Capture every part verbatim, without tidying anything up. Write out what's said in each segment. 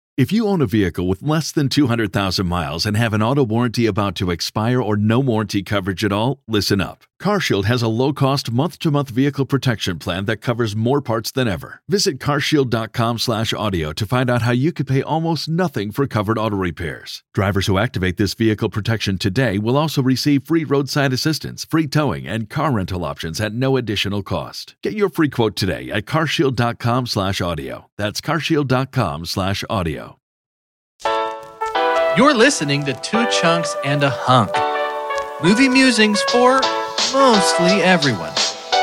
If you own a vehicle with less than two hundred thousand miles and have an auto warranty about to expire or no warranty coverage at all, listen up. CarShield has a low-cost month-to-month vehicle protection plan that covers more parts than ever. Visit carshield.com slash audio to find out how you could pay almost nothing for covered auto repairs. Drivers who activate this vehicle protection today will also receive free roadside assistance, free towing, and car rental options at no additional cost. Get your free quote today at carshield.com slash audio. That's carshield.com slash audio. You're listening to Two Chunks and a Hunk. Movie musings for mostly everyone.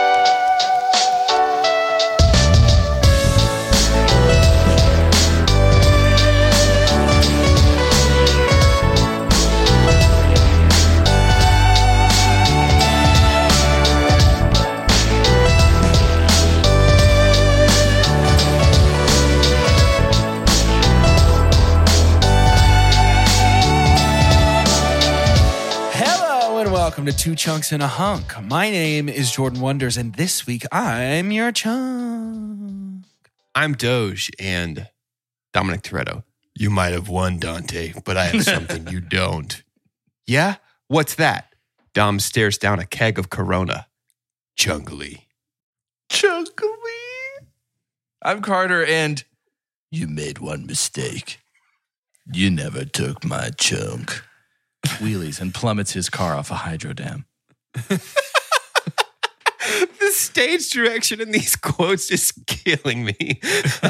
Welcome to Two Chunks and a Hunk. My name is Jordan Wonders, and this week I'm your chunk. I'm Doge, and Dominic Toretto. You might have won, Dante, but I have something you don't. Yeah? What's that? Dom stares down a keg of Corona. Chunkily. Chunkily? I'm Carter, and you made one mistake. You never took my chunk. Wheelies and plummets his car off a hydro dam. The stage direction in these quotes is killing me.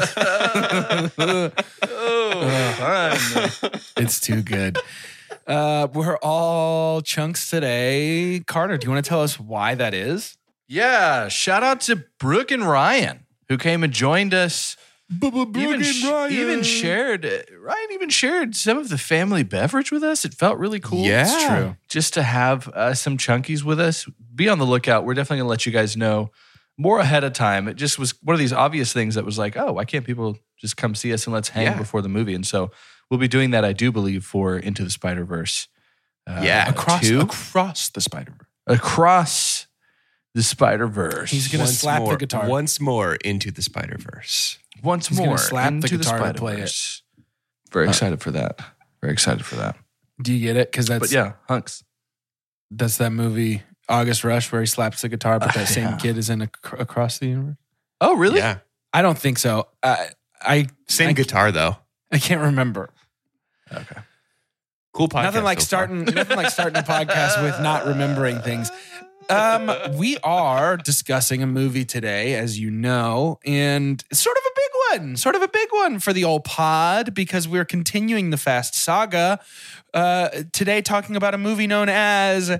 oh, it's too good. Uh, we're all chunks today. Carter, do you want to tell us why that is? Yeah, shout out to Brooke and Ryan, who came and joined us. Even, sh- even shared Ryan even shared some of the family beverage with us. It felt really cool. Yeah, it's true. Just to have uh, some chunkies with us. Be on the lookout. We're definitely gonna let you guys know more ahead of time. It just was one of these obvious things that was like, oh, why can't people just come see us and let's hang yeah. before the movie? And so we'll be doing that, I do believe, for Into the Spider-Verse. Uh, yeah, across two. across the Spider-Verse. Across the Spider-Verse. He's gonna once slap more, the guitar once more into the Spider-Verse. Once He's more, gonna slap into the guitar the to play Spider-Verse. Very excited for that. Very excited for that. Do you get it? Because that's But yeah, hunks. that's that movie August Rush where he slaps the guitar, but that Uh, same yeah. kid is in ac- across the universe. Oh, really? Yeah. I don't think so. I I Same I, guitar, though. I can't remember. Okay. Cool podcast. Nothing like so far. starting. Nothing like starting a podcast with not remembering things. Um, we are discussing a movie today, as you know, and it's sort of a big one, sort of a big one for the old pod because we're continuing the Fast saga. Uh, today, talking about a movie known as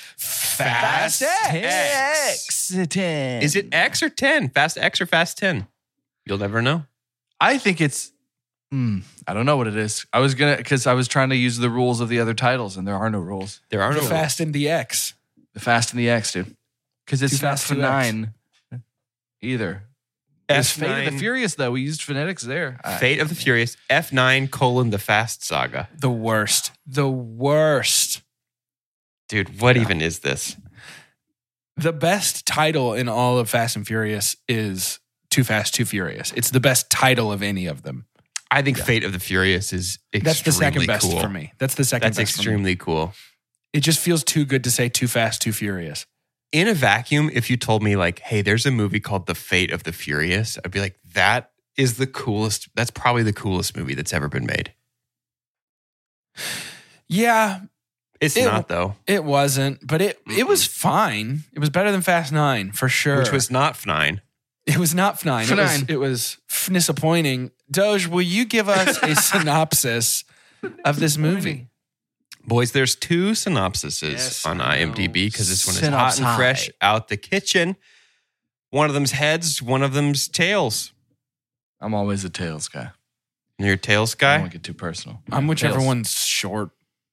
Fast, X. X. ten. Is it X or ten? Fast X or Fast ten? You'll never know. I think it's. Hmm, I don't know what it is. I was gonna because I was trying to use the rules of the other titles, and there are no rules. There are The no Fast and the X. The Fast and the X, dude. Because it's Too not Fast, for Too X. nine either. It's Fate of F nine. the Furious, though. We used phonetics there. I- Fate of the Furious, F nine colon the Fast Saga. The worst. The worst. Dude, what Yeah. even is this? The best title in all of Fast and Furious is Too Fast, Too Furious. It's the best title of any of them. I think Yeah. Fate of the Furious is extremely That's the second best cool. for me. That's the second That's best for me. extremely cool. It just feels too good to say Too Fast, Too Furious. In a vacuum, if you told me like, hey, there's a movie called The Fate of the Furious, I'd be like, that is the coolest. That's probably the coolest movie that's ever been made. Yeah, It's It- not though, it wasn't, but it it was fine. It was better than Fast Nine for sure. which was not F nine. it was not F nine. It was, F nine. it was f- disappointing. Doge, will you give us a synopsis of this movie? Boys, there's two synopsises Yes, on I IMDb know. because this one is hot and Synopsi. fresh out the kitchen. One of them's heads, one of them's tails. I'm always a Tails guy. You're a tails I guy? don't want to get too personal. I'm whichever Tails. one's short.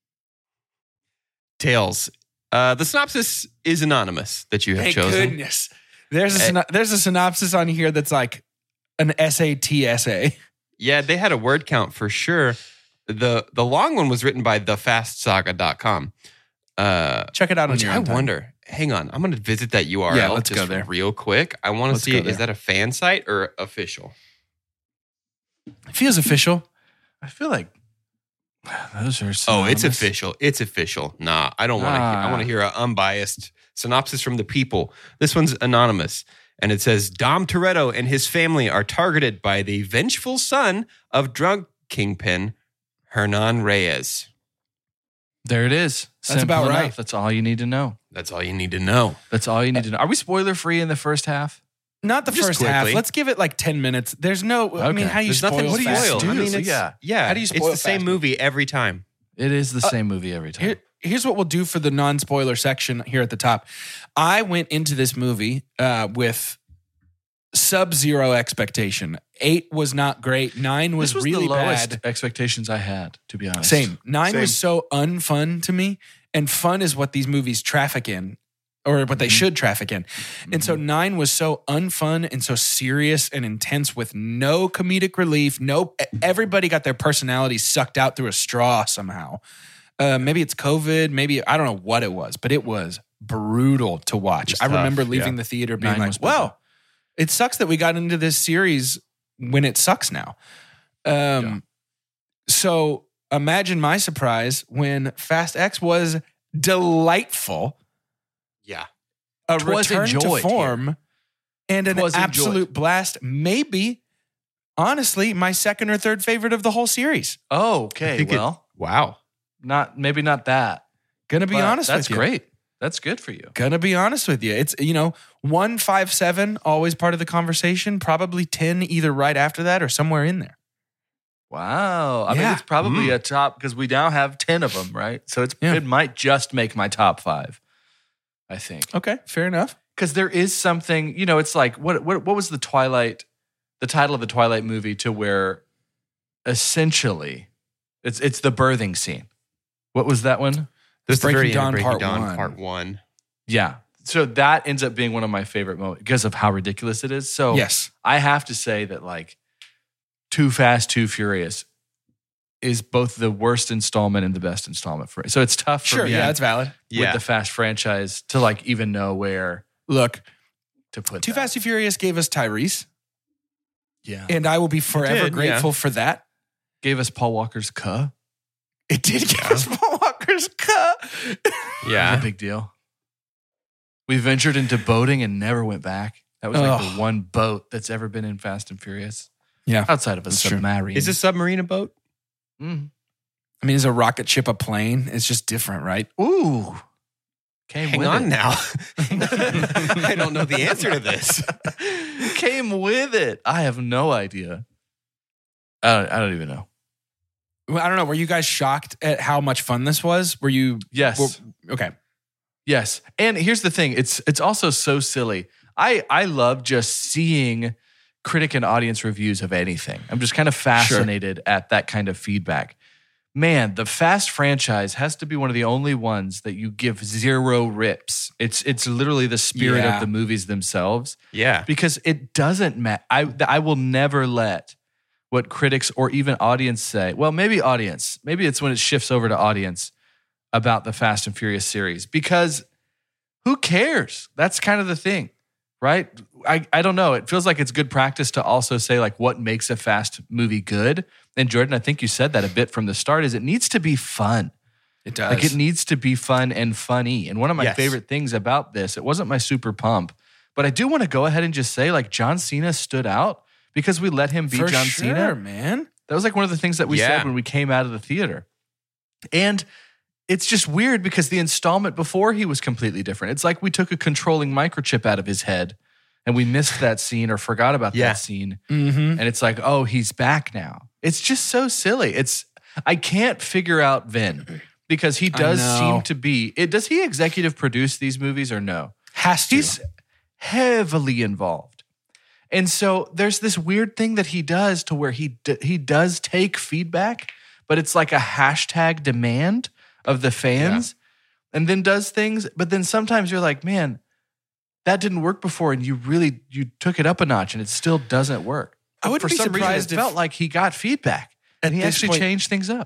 Tails. Uh, the synopsis is anonymous that you have Thank chosen. goodness. There's a Eh. syno- there's a synopsis on here that's like an S A T essay. Yeah, they had a word count for sure. The the long one was written by the fast saga dot com. Uh, Check it out on which your I own time. wonder. Hang on, I'm going to visit that U R L Yeah, let's just go there. real quick. I want to Let's see, go is there. that a fan site or official? It feels official. I feel like those are. Oh, it's official. It's official. Nah, I don't want to. Nah. I want to hear an unbiased synopsis from the people. This one's anonymous, and it says Dom Toretto and his family are targeted by the vengeful son of drug kingpin Hernan Reyes. There it is. That's Simple about enough. right. That's all you need to know. That's all you need to know. That's all you need to know. Are we spoiler free in the first half? Not the Just first half. quickly. Let's give it like ten minutes. There's no, I mean, Okay. how do you There's spoil nothing to fast spoil. food? I mean, it's, Yeah. yeah. How do you It's spoil the same fast movie every time. It is the same movie every time. Here, here's what we'll do for the non-spoiler section here at the top. I went into this movie uh, with sub-zero expectation. Eight was not great. Nine was, this was really the lowest bad. expectations I had, to be honest. Same. Nine Same. was so unfun to me, and fun is what these movies traffic in, or what they should traffic in. And so nine was so unfun and so serious and intense with no comedic relief. No, everybody got their personality sucked out through a straw somehow. Uh, maybe it's COVID. Maybe I don't know what it was, but it was brutal to watch. It's I tough, remember leaving yeah. the theater being Nine was like, brutal. "Well, it sucks that we got into this series when it sucks now." Um, Yeah. So imagine my surprise when Fast X was delightful, Yeah. a Twas return to enjoyed form, and an Twas absolute enjoyed. blast. Maybe, honestly, my second or third favorite of the whole series. Oh, I okay. think it- Well, Wow. not maybe not that. Gonna be but honest That's with you. great. That's good for you. Gonna be honest with you. It's, you know, one, five, seven, always part of the conversation. Probably ten either right after that or somewhere in there. Wow. I mean, Yeah. it's probably Mm. a top because we now have ten of them, right? So it's Yeah. it might just make my top five, I think. Okay, fair enough. Because there is something, you know, it's like what what what was the Twilight, the title of the Twilight movie to where essentially it's it's the birthing scene. What was that one? This is the Breaking very end of Dawn Breaking Part Dawn One. Part One. Yeah. So that ends up being one of my favorite moments because of how ridiculous it is. So Yes. I have to say that like Too Fast, Too Furious is both the worst installment and the best installment for it. So it's tough for Sure. me Yeah, that's valid. with Yeah. the Fast franchise to like even know where Look, to put Too that. Fast, Too Furious gave us Tyrese, Yeah. and I will be forever did, grateful for that. Gave us Paul Walker's Cuh. It did give us Paul Walker's cut. Yeah. A big deal. We ventured into boating and never went back. That was like Ugh. the one boat that's ever been in Fast and Furious. Yeah. Outside of a That's true. submarine. Is a submarine a boat? Mm. I mean, is a rocket ship a plane? It's just different, right? Ooh. Came Hang with on it. now. I don't know the answer to this. Came with it. I have no idea. I don't, I don't even know. Well, I don't know. Were you guys shocked at how much fun this was? Were you? Yes. were- okay. Yes. And here's the thing. It's it's also so silly. I I love just seeing critic and audience reviews of anything. I'm just kind of fascinated at that kind of feedback. Man, the Fast franchise has to be one of the only ones that you give zero rips. It's it's literally the spirit Yeah. of the movies themselves Yeah. because it doesn't matter. I I will never let what critics or even audience say. Well, maybe audience. Maybe it's when it shifts over to audience about the Fast and Furious series because who cares? That's kind of the thing, right? I, I don't know. It feels like it's good practice to also say like what makes a Fast movie good. And Jordan, I think you said that a bit from the start is it needs to be fun. It does. Like it needs to be fun and funny. And one of my Yes. favorite things about this, it wasn't my super pump, but I do want to go ahead and just say like John Cena stood out because we let him be For John sure, Cena. man. That was like one of the things that we Yeah. said when we came out of the theater. And it's just weird because the installment before he was completely different. It's like we took a controlling microchip out of his head and we missed that scene or forgot about Yeah. that scene. Mm-hmm. And it's like, oh, he's back now. It's just so silly. It's I can't figure out Vin because he I does know. seem to be. It does he executive produce these movies or no? Has to. He's heavily involved. And so there's this weird thing that he does to where he d- he does take feedback, but it's like a hashtag demand of the fans and then does things. But then sometimes you're like, man, that didn't work before. And you really, you took it up a notch and it still doesn't work. I wouldn't For be some reason, surprised it if felt like he got feedback and at he this actually point- changed things up.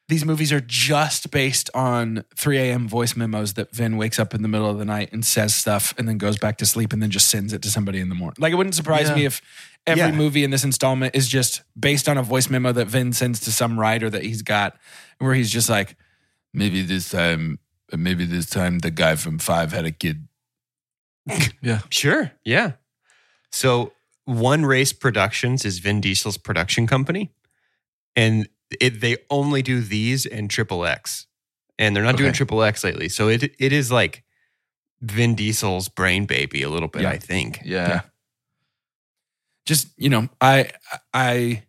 these movies are just based on three a.m. voice memos that Vin wakes up in the middle of the night and says stuff and then goes back to sleep and then just sends it to somebody in the morning. Like, it wouldn't surprise Yeah. me if every Yeah. movie in this installment is just based on a voice memo that Vin sends to some writer that he's got, where he's just like, maybe this time, maybe this time the guy from Five had a kid. Yeah. Sure. Yeah. So One Race Productions is Vin Diesel's production company. And it, they only do these and Triple X. And they're not doing Okay. Triple X lately. So it it is like Vin Diesel's brain baby a little bit, Yeah. I think. Yeah. Yeah. Just, you know, I, I,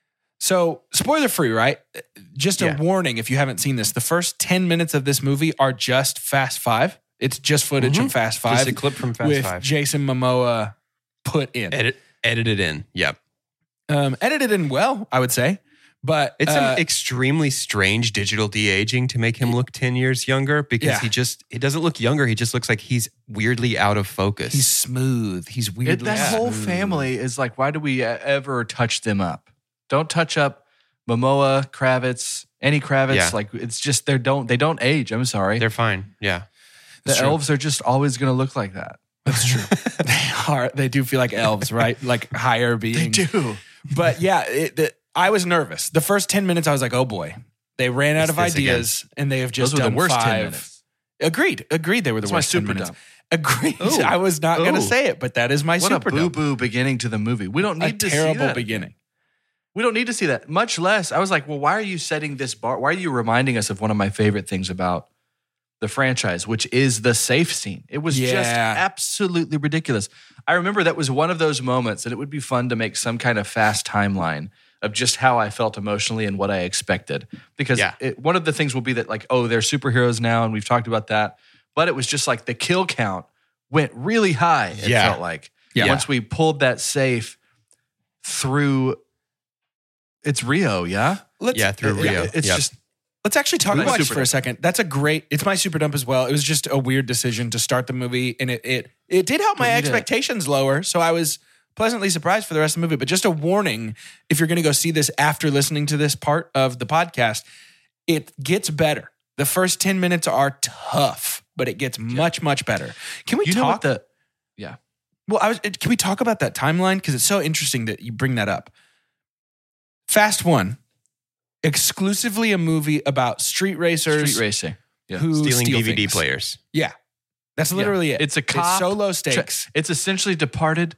so spoiler free, right? Just a Yeah. warning if you haven't seen this. The first ten minutes of this movie are just Fast Five. It's just footage Mhm. of Fast Five Just a clip from Fast with Five. Jason Momoa put in. Edit, edited in. Yep. Um, edited in well, I would say. But It's uh, an extremely strange digital de-aging to make him look ten years younger because Yeah. he just, he doesn't look younger. He just looks like he's weirdly out of focus. he's smooth. He's It, weirdly that whole smooth. family is like, why do we e- ever touch them up? Don't touch up Momoa, Kravitz, any Kravitz. Yeah. Like, it's just they don't they don't age. I'm sorry. They're fine. Yeah. the That's true. elves are just always going to look like that. That's true. they are. They do feel like elves, right? Like higher beings. do. But yeah, it, the, I was nervous. The first ten minutes, I was like, oh boy. They ran out It's of this ideas and they have just Those were done the worst five. ten minutes. Agreed. Agreed. They were the That's my worst ten super minutes. dump. Agreed. Ooh. I was not going to Ooh. say it, but that is my What super a boo dump. boo beginning to the movie. We don't A need to see terrible that. beginning. We don't need to see that. Much less, I was like, well, why are you setting this bar? Why are you reminding us of one of my favorite things about the franchise, which is the safe scene? It was just Yeah. absolutely ridiculous. I remember that was one of those moments, and it would be fun to make some kind of fast timeline of just how I felt emotionally and what I expected. Because Yeah. it, one of the things will be that, like, oh, they're superheroes now, and we've talked about that. But it was just like the kill count went really high, it Yeah. felt like. Yeah. Once we pulled that safe through, it's Rio, yeah? Let's, Yeah, through It- Rio. it- It's Yep. just, Let's actually talk My about this super for a dump. second. That's a great. It's my super dump as well. It was just a weird decision to start the movie, and it it it did help my We did. expectations lower. So I was pleasantly surprised for the rest of the movie. But just a warning: if you're going to go see this after listening to this part of the podcast, it gets better. The first ten minutes are tough, but it gets much much better. Can we you talk? know what the, yeah. Well, I was. Can we talk about that timeline? Because it's so interesting that you bring that up. Fast One, exclusively a movie about street racers Street racing. Yeah. who Stealing steal D V D things. players. Yeah, that's literally it. It's a cop. so low stakes. It's essentially Departed.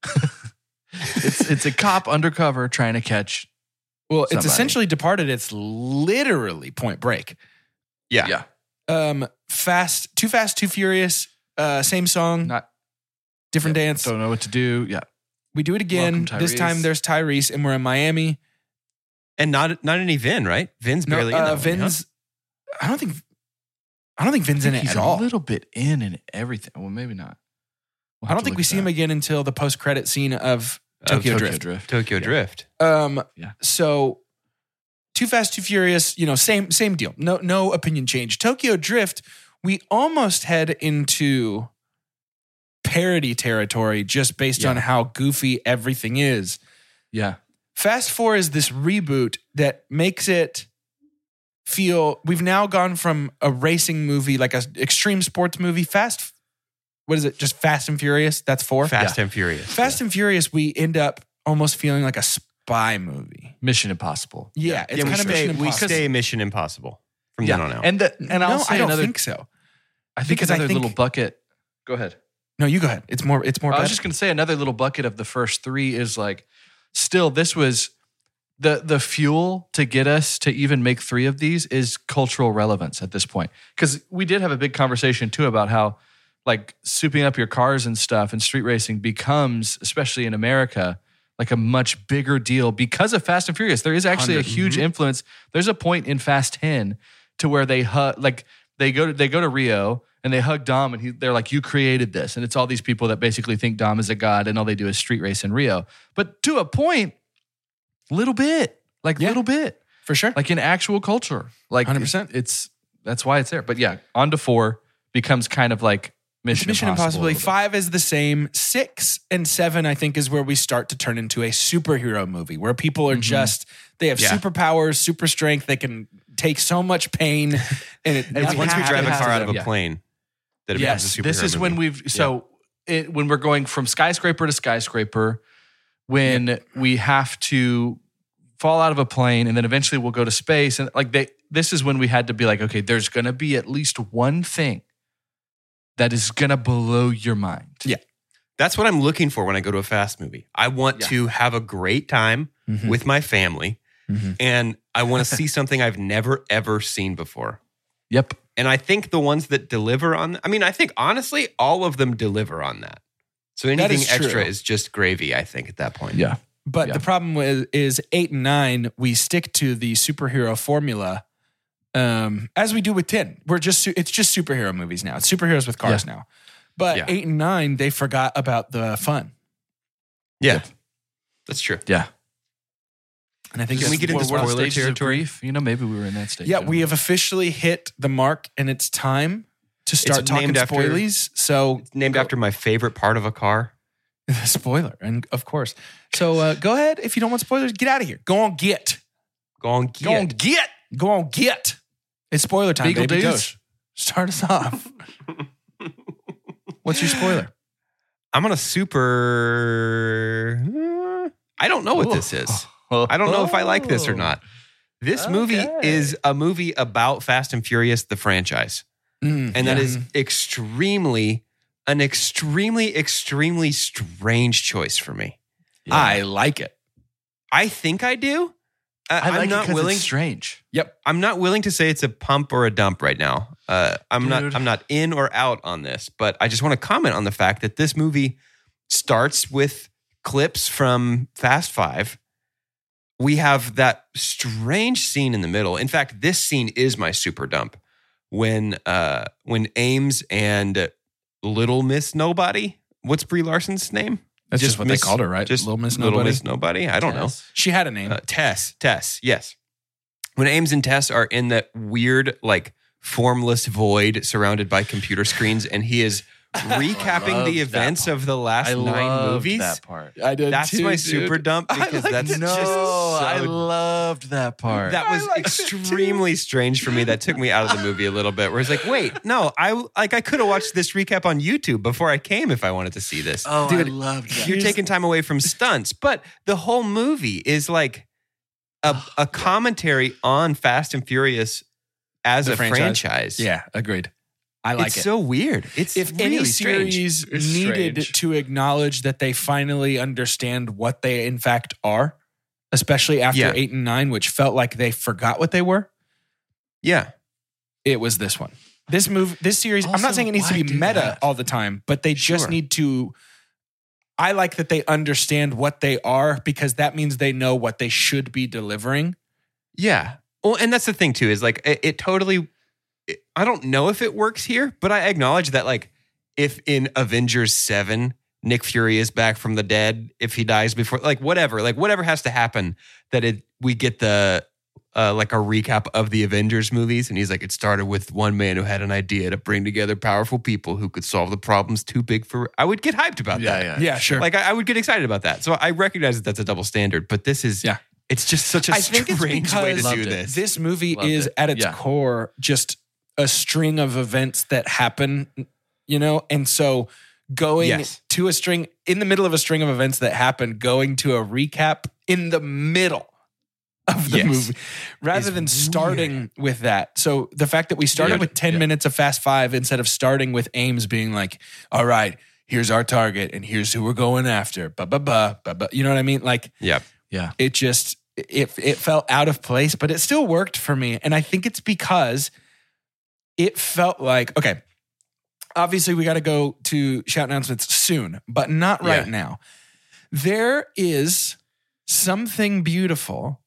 it's it's a cop undercover trying to catch. Well, it's somebody. essentially Departed. It's literally Point Break. Yeah. Yeah. Um, fast, Too Fast, Too Furious. Uh, same song, Not different dance. Don't know what to do. Yeah. We do it again. Welcome, This Tyrese. time there's Tyrese, and we're in Miami. And not not any Vin, right? Vin's No, barely in uh, that one, Vin's. I don't think. I don't think Vin's in it He's at a all. little bit in and everything. Well, maybe not. We'll I have don't to think look we at see him that. again until the post-credit scene of Of Tokyo, Tokyo Drift. Drift. Tokyo Yeah. Drift. Um, Yeah. So, Too Fast, Too Furious. You know, same same deal. No no opinion change. Tokyo Drift. We almost head into parody territory just based Yeah. on how goofy everything is. Yeah. Fast Four is this reboot that makes it feel. We've now gone from a racing movie, like a extreme sports movie. Fast. What is it? Just Fast and Furious. That's four. Fast and Furious. Fast and Furious. We end up almost feeling like a spy movie. Mission Impossible. Yeah, it's Yeah, we kind of stay, Mission we Impossible. stay Mission Impossible from Yeah. then on out. And the, and I'll no, say I don't another. think so. I think because I another think- little bucket. Go ahead. No, you go ahead. It's more. It's more. I was better. just going to say another little bucket of the first three is like, still, this was the the fuel to get us to even make three of these is cultural relevance at this point. Because we did have a big conversation too about how like souping up your cars and stuff and street racing becomes, especially in America, like a much bigger deal because of Fast and Furious. There is actually a huge influence. There's a point in Fast ten to where they hug, like they go to they go to Rio. And they hug Dom, and he, they're like, "You created this," and it's all these people that basically think Dom is a god, and all they do is street race in Rio. But to a point, little bit, like Yeah. little bit, for sure. like in actual culture, like one hundred percent. It's that's why it's there. But yeah, on to four becomes kind of like Mission, Mission Impossible. Impossible. a little bit. Five is the same. Six and seven, I think, is where we start to turn into a superhero movie where people are Mhm. just they have Yeah. superpowers, super strength. They can take so much pain. And it, It's we once we have drive to a have car to out of a yeah. plane that it Yes, becomes a superhero this is when movie. we've so it, when we're going from skyscraper to skyscraper, when yeah. we have to fall out of a plane, and then eventually we'll go to space, and like they, this is when we had to be like, okay, there's going to be at least one thing that is going to blow your mind. Yeah, that's what I'm looking for when I go to a Fast movie. I want Yeah. to have a great time Mhm. with my family, Mm-hmm. and I want to see something I've never ever seen before. Yep. And I think the ones that deliver on, I mean, I think honestly, all of them deliver on that. So anything is extra true. is just gravy, I think, at that point. Yeah. But Yeah. the problem with is eight and nine, we stick to the superhero formula, um, as we do with ten. We're just su- it's just superhero movies now. It's superheroes with cars now. But Yeah. eight and nine, they forgot about the fun. Yeah. That's true. Yeah. And I think Can we that's- get into We're- we're spoiler stages of territory? grief. You know, maybe we were in that stage. yeah, I don't we know. have officially hit the mark, and it's time to start It's talking named after- spoilies. So It's named after my favorite part of a car. spoiler, and of course. So uh, go ahead if you don't want spoilers. Get out of here. Go on, get. Go on, Go on, get. get. Go on, get. It's spoiler time, Beagle baby. dudes. Go. Start us off. What's your spoiler? I'm on a super. uh, I don't know what this is. I don't know if I like this or not. This movie Okay. is a movie about Fast and Furious, the franchise. Mm, And that yeah. is extremely, an extremely, extremely strange choice for me. I like it. I think I do. Uh, I like I'm not it 'cause willing. it's strange. Yep. I'm not willing to say it's a pump or a dump right now. Uh, I'm Dude. not. I'm not in or out on this, but I just want to comment on the fact that this movie starts with clips from Fast Five. We have that strange scene in the middle. In fact, this scene is my super dump when uh, when Ames and Little Miss Nobody. What's Brie Larson's name? That's just, what Miss- they called her, right? Just Little Miss Little Nobody. Miss Nobody. I don't know. Yes. She had a name. Uh, Tess, Tess, yes. When Ames and Tess are in that weird, like, formless void surrounded by computer screens, and he is recapping loved the that events part. of the last I nine loved movies. that part. I did That's too, my dude. super dump I because like that's it. No, just so, I loved that part. that was I liked it extremely strange for me. That took me out of the movie a little bit. Where it's like, wait, no, I like I could have watched this recap on YouTube before I came if I wanted to see this. oh, Dude, I loved that. You're taking time away from stunts, but the whole movie is like a, a commentary on Fast and Furious as The a franchise. franchise. Yeah, agreed. I like it's it. so weird. It's if really any strange. series It's needed strange. to acknowledge that they finally understand what they in fact are, especially after Yeah. eight and nine, which felt like they forgot what they were, Yeah, it was this one. This move, this series, I'm Also, not saying it needs to why be do meta that? all the time, but they just Sure. need to. I like that they understand what they are because that means they know what they should be delivering. yeah. Well, and that's the thing too. Is like it, it totally. It, I don't know if it works here, but I acknowledge that like if in Avengers seven, Nick Fury is back from the dead, if he dies before, like whatever, like whatever has to happen, that it we get the. Uh, like a recap of the Avengers movies. And he's like, it started with one man who had an idea to bring together powerful people who could solve the problems too big for. I would get hyped about Yeah, that. yeah. Yeah, sure. Like, I, I would get excited about that. So I recognize that that's a double standard, but this is, Yeah. it's just such a I think it's strange way to because- do Loved it. this. This movie Loved is it. at its Yeah. core just a string of events that happen, you know? And so going Yes. to a string, in the middle of a string of events that happen, going to a recap in the middle of the Yes. movie rather It's than starting with that. So the fact that we started Dude, with ten yeah. minutes of Fast Five instead of starting with Ames being like, all right, here's our target and here's who we're going after. Ba ba ba ba ba. You know what I mean? Like, yeah. Yeah. it just it it felt out of place, but it still worked for me. And I think it's because it felt like, okay, obviously we got to go to shout announcements soon, but not right Yeah. now. There is something beautiful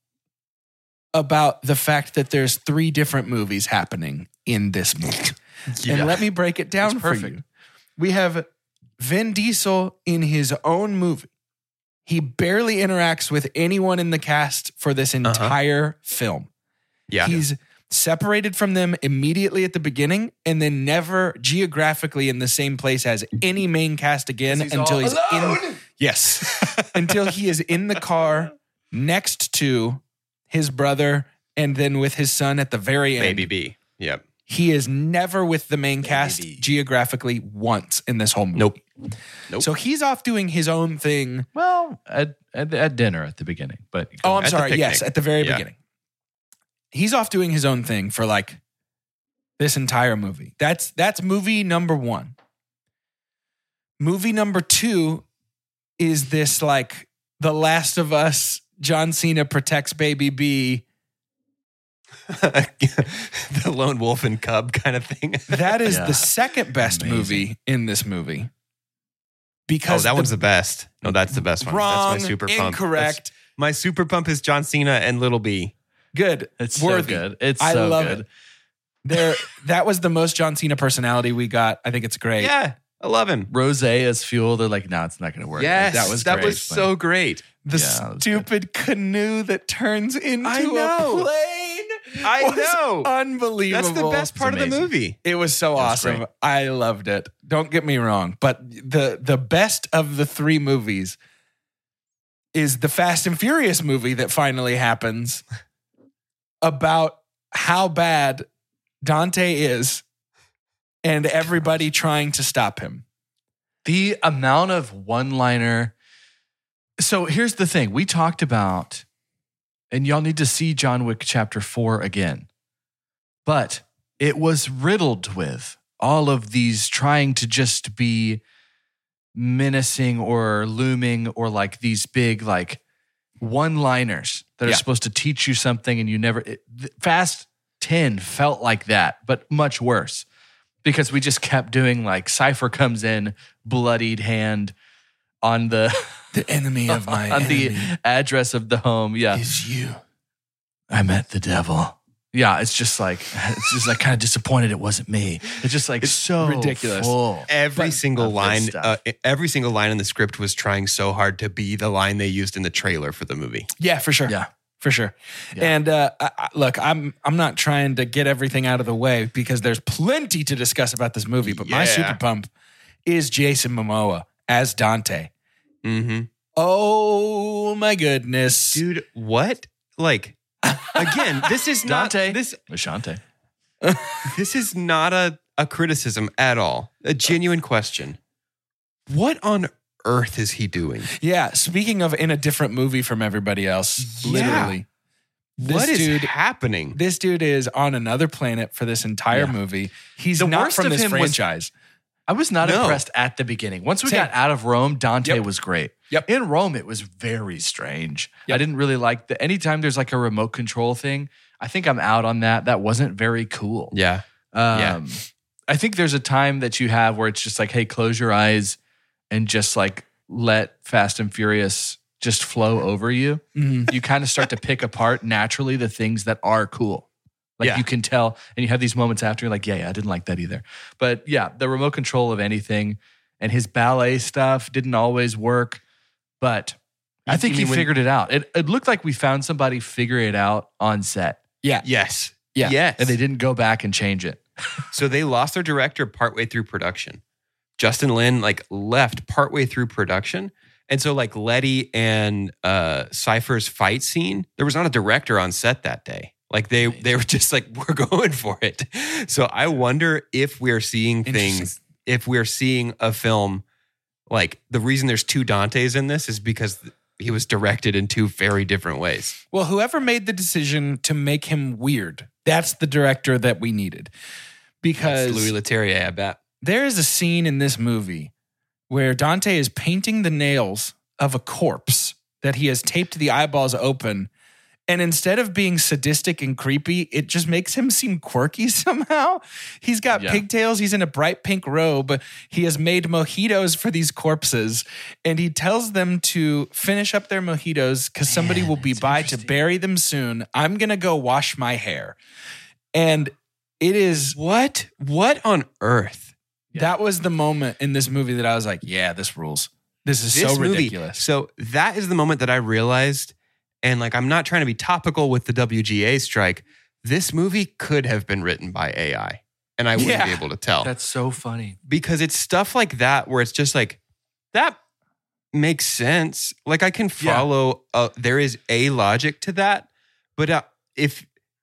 about the fact that there's three different movies happening in this movie. Yeah. And let me break it down It's for perfect. you. We have Vin Diesel in his own movie. He barely interacts with anyone in the cast for this entire film. Yeah. He's separated from them immediately at the beginning and then never geographically in the same place as any main cast again He's until all he's alone. in Yes. Until he is in the car next to his brother and then with his son at the very end. Baby B. Yep. He is never with the main Baby cast B. geographically once in this whole movie. Nope. Nope. So he's off doing his own thing. Well, at, at, at dinner at the beginning. But Oh, I'm At the sorry. Yes, picnic. at the very Yeah. beginning. He's off doing his own thing for like this entire movie. That's that's movie number one. Movie number two is this like The Last of Us, John Cena protects Baby B. The lone wolf and cub kind of thing. That is Yeah. the second best Amazing. movie in this movie. Oh, Because that the- one's the best. No, that's the best one. wrong, That's my super pump. incorrect. That's- my super pump is John Cena and Little B. Good. it's worthy. so good. It's I so love good. it. There, that was the most John Cena personality we got. I think it's great. Yeah, I love him. Rose as fuel. They're like, no, it's not going to work. Yes, that was that great. was so great. The Yeah, that was stupid canoe that turns into I a know. plane. I was know. Unbelievable. That's the best part of the amazing. movie. It was so was awesome. great. I loved it. Don't get me wrong, but the the best of the three movies is the Fast and Furious movie that finally happens about how bad Dante is and everybody trying to stop him. The amount of one-liner. So here's the thing. We talked about, and y'all need to see John Wick Chapter four again. But it was riddled with all of these trying to just be menacing or looming or like these big like one-liners that are Yeah. supposed to teach you something and you never... It, Fast ten felt like that, but much worse. Because we just kept doing like Cypher comes in, bloodied hand on the The enemy of my on enemy the address of the home. Yeah, is you. I met the devil. Yeah, it's just like it's just like kind of disappointed it wasn't me. It's just like so ridiculous. full. Every But- single of this line, stuff. uh, every single line in the script was trying so hard to be the line they used in the trailer for the movie. Yeah, for sure. Yeah. For sure. Yeah. And uh, I, I- look, I'm I'm not trying to get everything out of the way because there's plenty to discuss about this movie. But my Yeah. super pump is Jason Momoa as Dante. Mm-hmm. Oh my goodness, Dude, what? Like, again, this is not Dante. this. Ashante. This is not a, a criticism at all. A genuine question. What on earth is he doing? Yeah. Speaking of in a different movie from everybody else, Yeah. literally, this What is dude. happening? This dude is on another planet for this entire Yeah. movie. He's The not worst from of this him was- franchise. I was not No. impressed at the beginning. Once we Same. got out of Rome, Dante Yep. was great. Yep. In Rome, it was very strange. Yep. I didn't really like the anytime there's like a remote control thing. I think I'm out on that. That wasn't very cool. yeah. Um, Yeah. I think there's a time that you have where it's just like, hey, close your eyes and just like let Fast and Furious just flow over you. Mhm. You kind of start to pick apart naturally the things that are cool. Like Yeah. you can tell, and you have these moments after you're like, yeah, yeah, I didn't like that either. But yeah, the remote control of anything and his ballet stuff didn't always work, but I You- think you he mean when- figured it out. It, it looked like we found somebody figure it out on set, Yeah. Yes. Yeah. Yes. and they didn't go back and change it. So they lost their director partway through production. Justin Lin like left partway through production. And so like Letty and uh Cypher's fight scene, there was not a director on set that day. Like they they were just like, we're going for it. So I wonder if we're seeing things, if we're seeing a film like the reason there's two Dantes in this is because he was directed in two very different ways. Well, whoever made the decision to make him weird, that's the director that we needed. Because That's Louis Leterrier, I bet. there is a scene in this movie where Dante is painting the nails of a corpse that he has taped the eyeballs open. And instead of being sadistic and creepy, it just makes him seem quirky somehow. He's got Yeah. pigtails. He's in a bright pink robe. He has made mojitos for these corpses. And he tells them to finish up their mojitos because somebody will be it's by to interesting. bury them soon. I'm going to go wash my hair. And it is, What? What on earth? Yeah. that was the moment in this movie that I was like, yeah, this rules. This is This so movie- ridiculous. So that is the moment that I realized, and like I'm not trying to be topical with the W G A strike. This movie could have been written by A I, and I wouldn't Yeah. be able to tell That's so funny. because it's stuff like that where it's just like that makes sense. Like I can Yeah. follow. Uh, there is a logic to that, but uh, if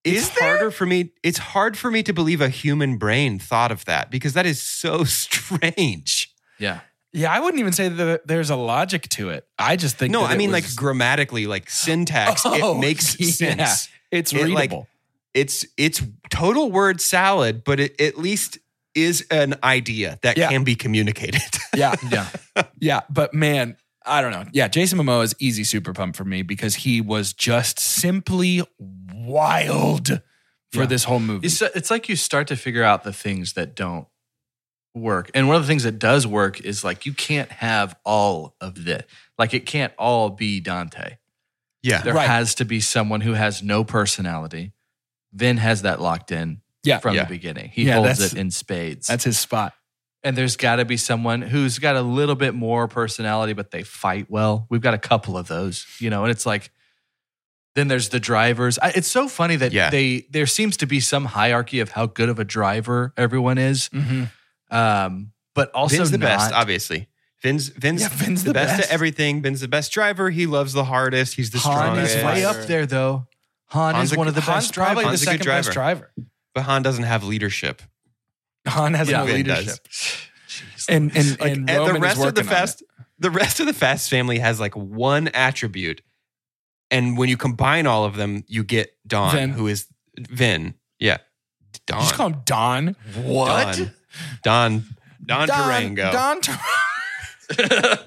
It's harder for me. It's hard for me to believe a human brain thought of that because that is so strange. Yeah. Yeah, I wouldn't even say that there's a logic to it. I just think No, that I it mean was- like grammatically, like syntax. Oh, it makes yeah. sense. It's It, like, readable. It's it's total word salad, but it at least is an idea that Yeah. can be communicated. yeah, Yeah. yeah. But man, I don't know. Yeah, Jason Momoa is easy super pump for me because he was just simply wild for Yeah. this whole movie. It's, it's like you start to figure out the things that don't work. And one of the things that does work is like you can't have all of this. Like it can't all be Dante. Yeah. There Right. has to be someone who has no personality. Vin has that locked in Yeah. from Yeah. the beginning. He Yeah, holds that's- it in spades. That's his spot. And there's got to be someone who's got a little bit more personality, but they fight well. We've got a couple of those, you know, and it's like, then there's the drivers. I, it's so funny that Yeah. they there seems to be some hierarchy of how good of a driver everyone is. Mm-hmm. Um, but also Vin's the not, best, obviously. Vin's Vin's, Yeah, Vin's the, the best, best. at everything. Vin's the best driver. He loves the hardest. He's the Han strongest. is way Driver. up there, though. Han Han's is a- one of the Han's best probably drivers. Han's the a good second best driver. driver. But Han doesn't have leadership. Han has Yeah, no Vin leadership. does. Jeez. And and, Like, and and Roman the rest is of the working on fast, the rest of the Fast family has like one attribute, and when you combine all of them, you get Don, Vin. who is Vin. Yeah, Don. it. Just call him Don. What? Don. Don, Don Tarango. Don Tar-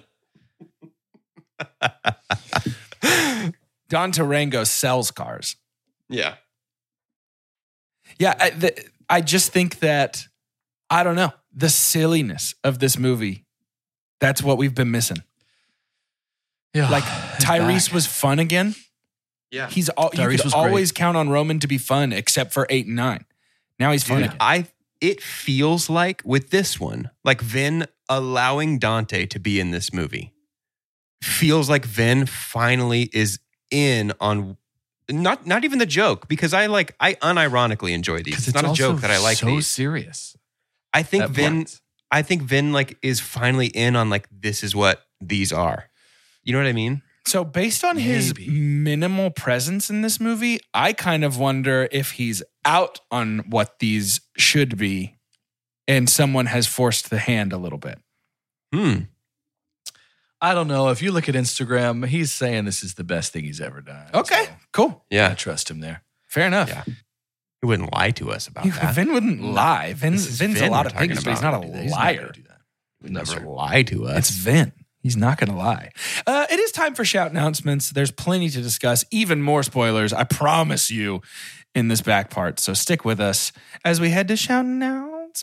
Don Tarango sells cars. Yeah. Yeah, I, the, I just think that I don't know the silliness of this movie. That's what we've been missing. Yeah. Like It's Tyrese back. was fun again. Yeah. He's all you Tyrese could was great. always count on Roman to be fun, except for eight and nine. Now he's fun Dude, again. I it feels like with this one, like Vin allowing Dante to be in this movie, feels like Vin finally is in on not not even the joke, because I like I unironically enjoy these. because It's, not a also joke that I like so these. serious. I think That Vin part. I think Vin like is finally in on like this is what these are. You know what I mean? So based on his Maybe. minimal presence in this movie, I kind of wonder if he's out on what these should be and someone has forced the hand a little bit. Hmm. I don't know. If you look at Instagram, he's saying this is the best thing he's ever done. Okay, So cool. I Yeah. trust him there. Fair enough. Yeah. He wouldn't lie to us about You- that. Vin wouldn't lie. Vin's, This is Vin's Vin a lot we're of talking things, but he's not about. a He's not gonna liar. do that. Would No, never sir. lie to us. It's Vin. He's not going to lie. Uh, it is time for shout announcements. There's plenty to discuss, even more spoilers, I promise you, in this back part. So stick with us as we head to shout announcements.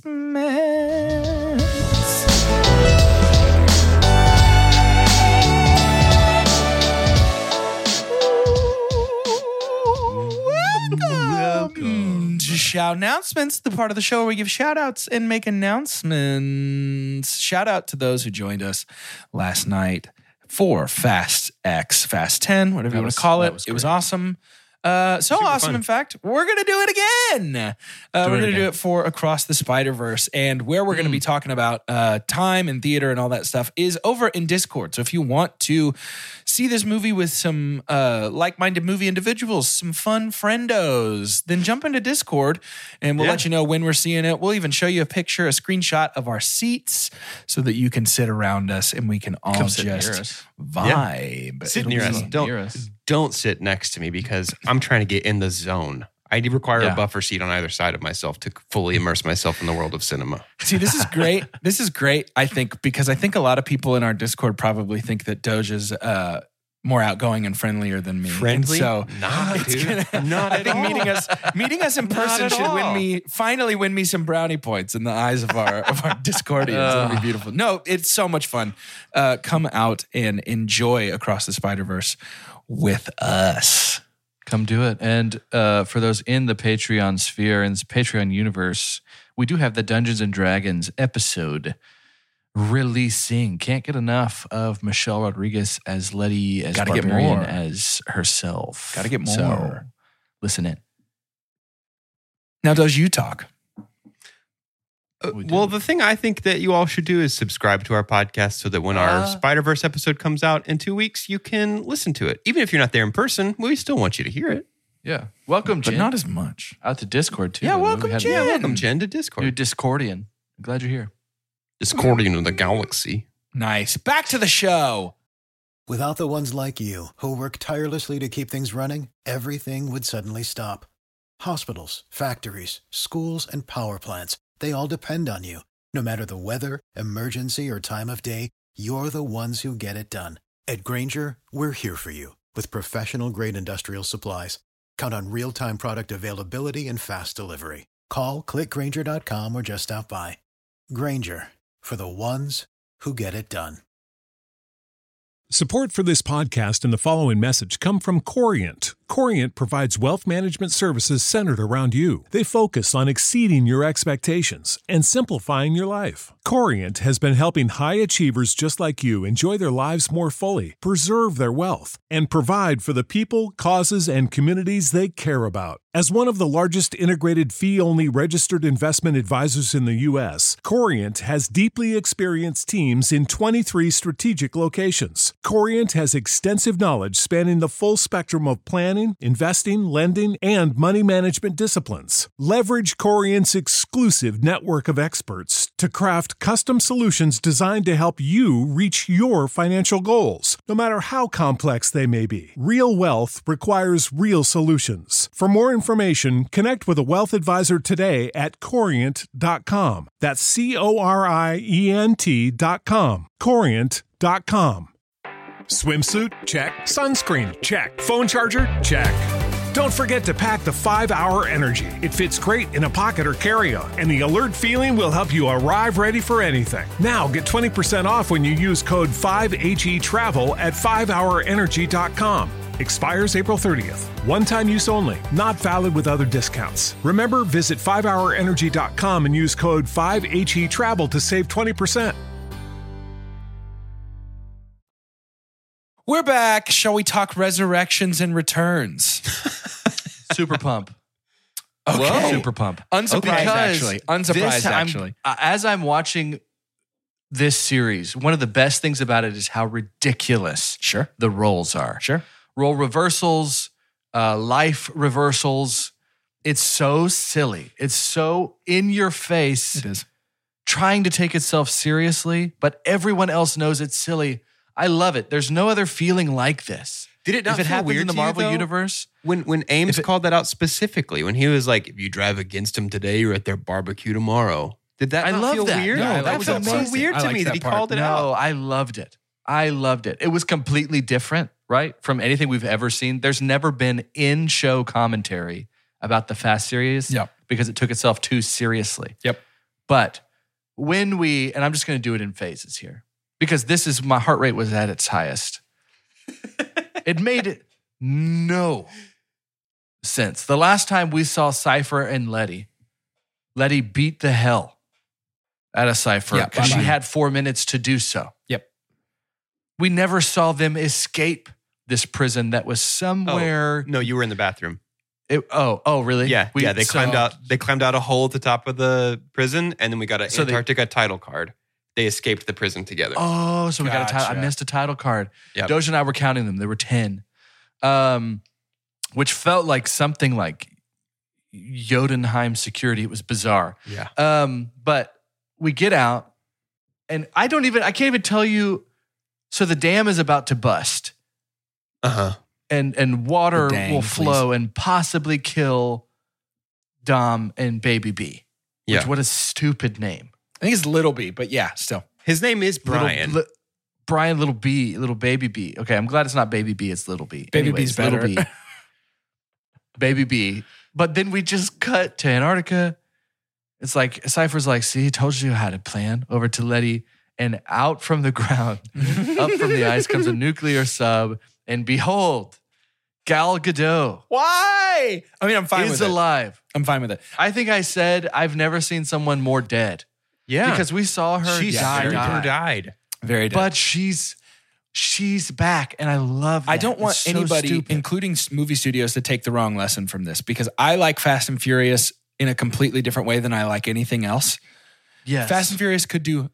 Welcome to Shout Announcements, the part of the show where we give shout outs and make announcements. Shout out to those who joined us last night for Fast X, Fast ten, whatever That you want was- to call that it. was It was great. awesome. Uh, so Super awesome, fun. in fact, we're going to do it again. Uh, we're Do it going to do again. it for Across the Spider-Verse. And where we're going to be talking about uh, time and theater and all that stuff is over in Discord. So if you want to see this movie with some uh, like-minded movie individuals, some fun friendos, then jump into Discord and we'll Yeah. let you know when we're seeing it. We'll even show you a picture, a screenshot of our seats so that you can sit around us and we can all Come sit near just us. vibe. Sit It'll near be- us. Don't near us. don't sit next to me because I'm trying to get in the zone. I require Yeah. a buffer seat on either side of myself to fully immerse myself in the world of cinema. See, this is great. This is great, I think, because I think a lot of people in our Discord probably think that Doge is uh, more outgoing and friendlier than me. Friendly? And so Not, it's dude. gonna, Not I at think all. meeting us meeting us in Not person at should win all. me finally win me some brownie points in the eyes of our of our Discordians. It'll be beautiful. No, it's so much fun. Uh, come out and enjoy Across the Spider-Verse with us. Come do it. And uh, for those in the Patreon sphere and Patreon universe, we do have the Dungeons and Dragons episode releasing. Can't get enough of Michelle Rodriguez as Letty, as Gotta get Barbarian, more. as herself. Gotta get So, more. listen in. Now, Doge, you talk. Uh, We do. well, the thing I think that you all should do is subscribe to our podcast so that when Uh. our Spider-Verse episode comes out in two weeks, you can listen to it. Even if you're not there in person, we still want you to hear it. Yeah. Welcome, but Jen. not as much. Out to Discord, too. Yeah, We welcome, had- Jen. Yeah, welcome, Jen, to New Discord. Discordian. I'm glad you're here. Discordian of the galaxy. Nice. Back to the show. Without the ones like you, who work tirelessly to keep things running, everything would suddenly stop. Hospitals, factories, schools, and power plants, they all depend on you. No matter the weather, emergency, or time of day, you're the ones who get it done. At Grainger, we're here for you with professional-grade industrial supplies. Count on real-time product availability and fast delivery. Call, click Grainger dot com, or just stop by. Grainger, for the ones who get it done. Support for this podcast and the following message come from Corient. Corient provides wealth management services centered around you. They focus on exceeding your expectations and simplifying your life. Corient has been helping high achievers just like you enjoy their lives more fully, preserve their wealth, and provide for the people, causes, and communities they care about. As one of the largest integrated fee-only registered investment advisors in the U S, Corient has deeply experienced teams in twenty-three strategic locations. Corient has extensive knowledge spanning the full spectrum of planning, investing, lending, and money management disciplines. Leverage Corient's exclusive network of experts to craft custom solutions designed to help you reach your financial goals, no matter how complex they may be. Real wealth requires real solutions. For more information, connect with a wealth advisor today at corient dot com. That's C O R I E N T dot com. corient dot com. Swimsuit? Check. Sunscreen? Check. Phone charger? Check. Don't forget to pack the five hour Energy. It fits great in a pocket or carry-on, and the alert feeling will help you arrive ready for anything. Now get twenty percent off when you use code five H E travel at five hour energy dot com. Expires April thirtieth. One-time use only. Not valid with other discounts. Remember, visit five hour energy dot com and use code five H E travel to save twenty percent. We're back. Shall we talk resurrections and returns? Super pump. Okay. Whoa. Super pump. Unsurprised, Because actually. Unsurprised, this, I'm- actually. uh, as I'm watching this series, one of the best things about it is how ridiculous Sure. the roles are. Sure. Role reversals, uh, life reversals. It's so silly. It's so in your face, It is. trying to take itself seriously, but everyone else knows it's silly. I love it. There's no other feeling like this. Did it not if it feel happens weird in the to you, Marvel though? universe, When when Ames If it- called that out specifically, when he was like, if you drive against him today, you're at their barbecue tomorrow. Did that I not love feel that. weird? No, that, that was was so amazing. weird I to liked me that that he part. called it no, out. I loved it. I loved it. It was completely different, right? From anything we've ever seen. There's never been in-show commentary about the Fast series Yep. because it took itself too seriously. Yep. But when we, and I'm just going to do it in phases here because this is, my heart rate was at its highest. It made no sense. The last time we saw Cypher and Letty, Letty beat the hell out of Cypher Yeah, because she bye-bye. had four minutes to do so. Yep. We never saw them escape this prison that was somewhere. No, you were in the bathroom. It, oh, oh, really? Yeah, We- yeah. They so- climbed out. They climbed out a hole at the top of the prison, and then we got an So they- Antarctica title card. They escaped the prison together. Oh, so we got a title. I Gotcha. missed a title card. Yep. Doja and I were counting them. There were ten, um, which felt like something like Jotunheim security. It was bizarre. Yeah. Um, but we get out, and I don't even. I can't even tell you. So the dam is about to bust, Uh huh. and and water The dang, will flow and possibly kill Dom and Baby B. Which Yeah. what a stupid name. I think it's Little B, but yeah, still. His name is Brian. Little, li- Brian, little B, little baby B. Okay, I'm glad it's not baby B, it's little B. Baby Anyways, B's better. Little B. Baby B. But then we just cut to Antarctica. It's like, Cypher's like, see, I told you how to plan. Over to Letty. And out from the ground, up from the ice comes a nuclear sub. And behold, Gal Gadot Why? I mean, I'm fine is with it. alive. I'm fine with it. I think I said I've never seen someone more dead. yeah. Because we saw her she die. super die. died. Very dead. But she's she's back, and I love that. I don't want It's so anybody, stupid. including s- movie studios, to take the wrong lesson from this because I like Fast and Furious in a completely different way than I like anything else. yes. Fast and Furious could do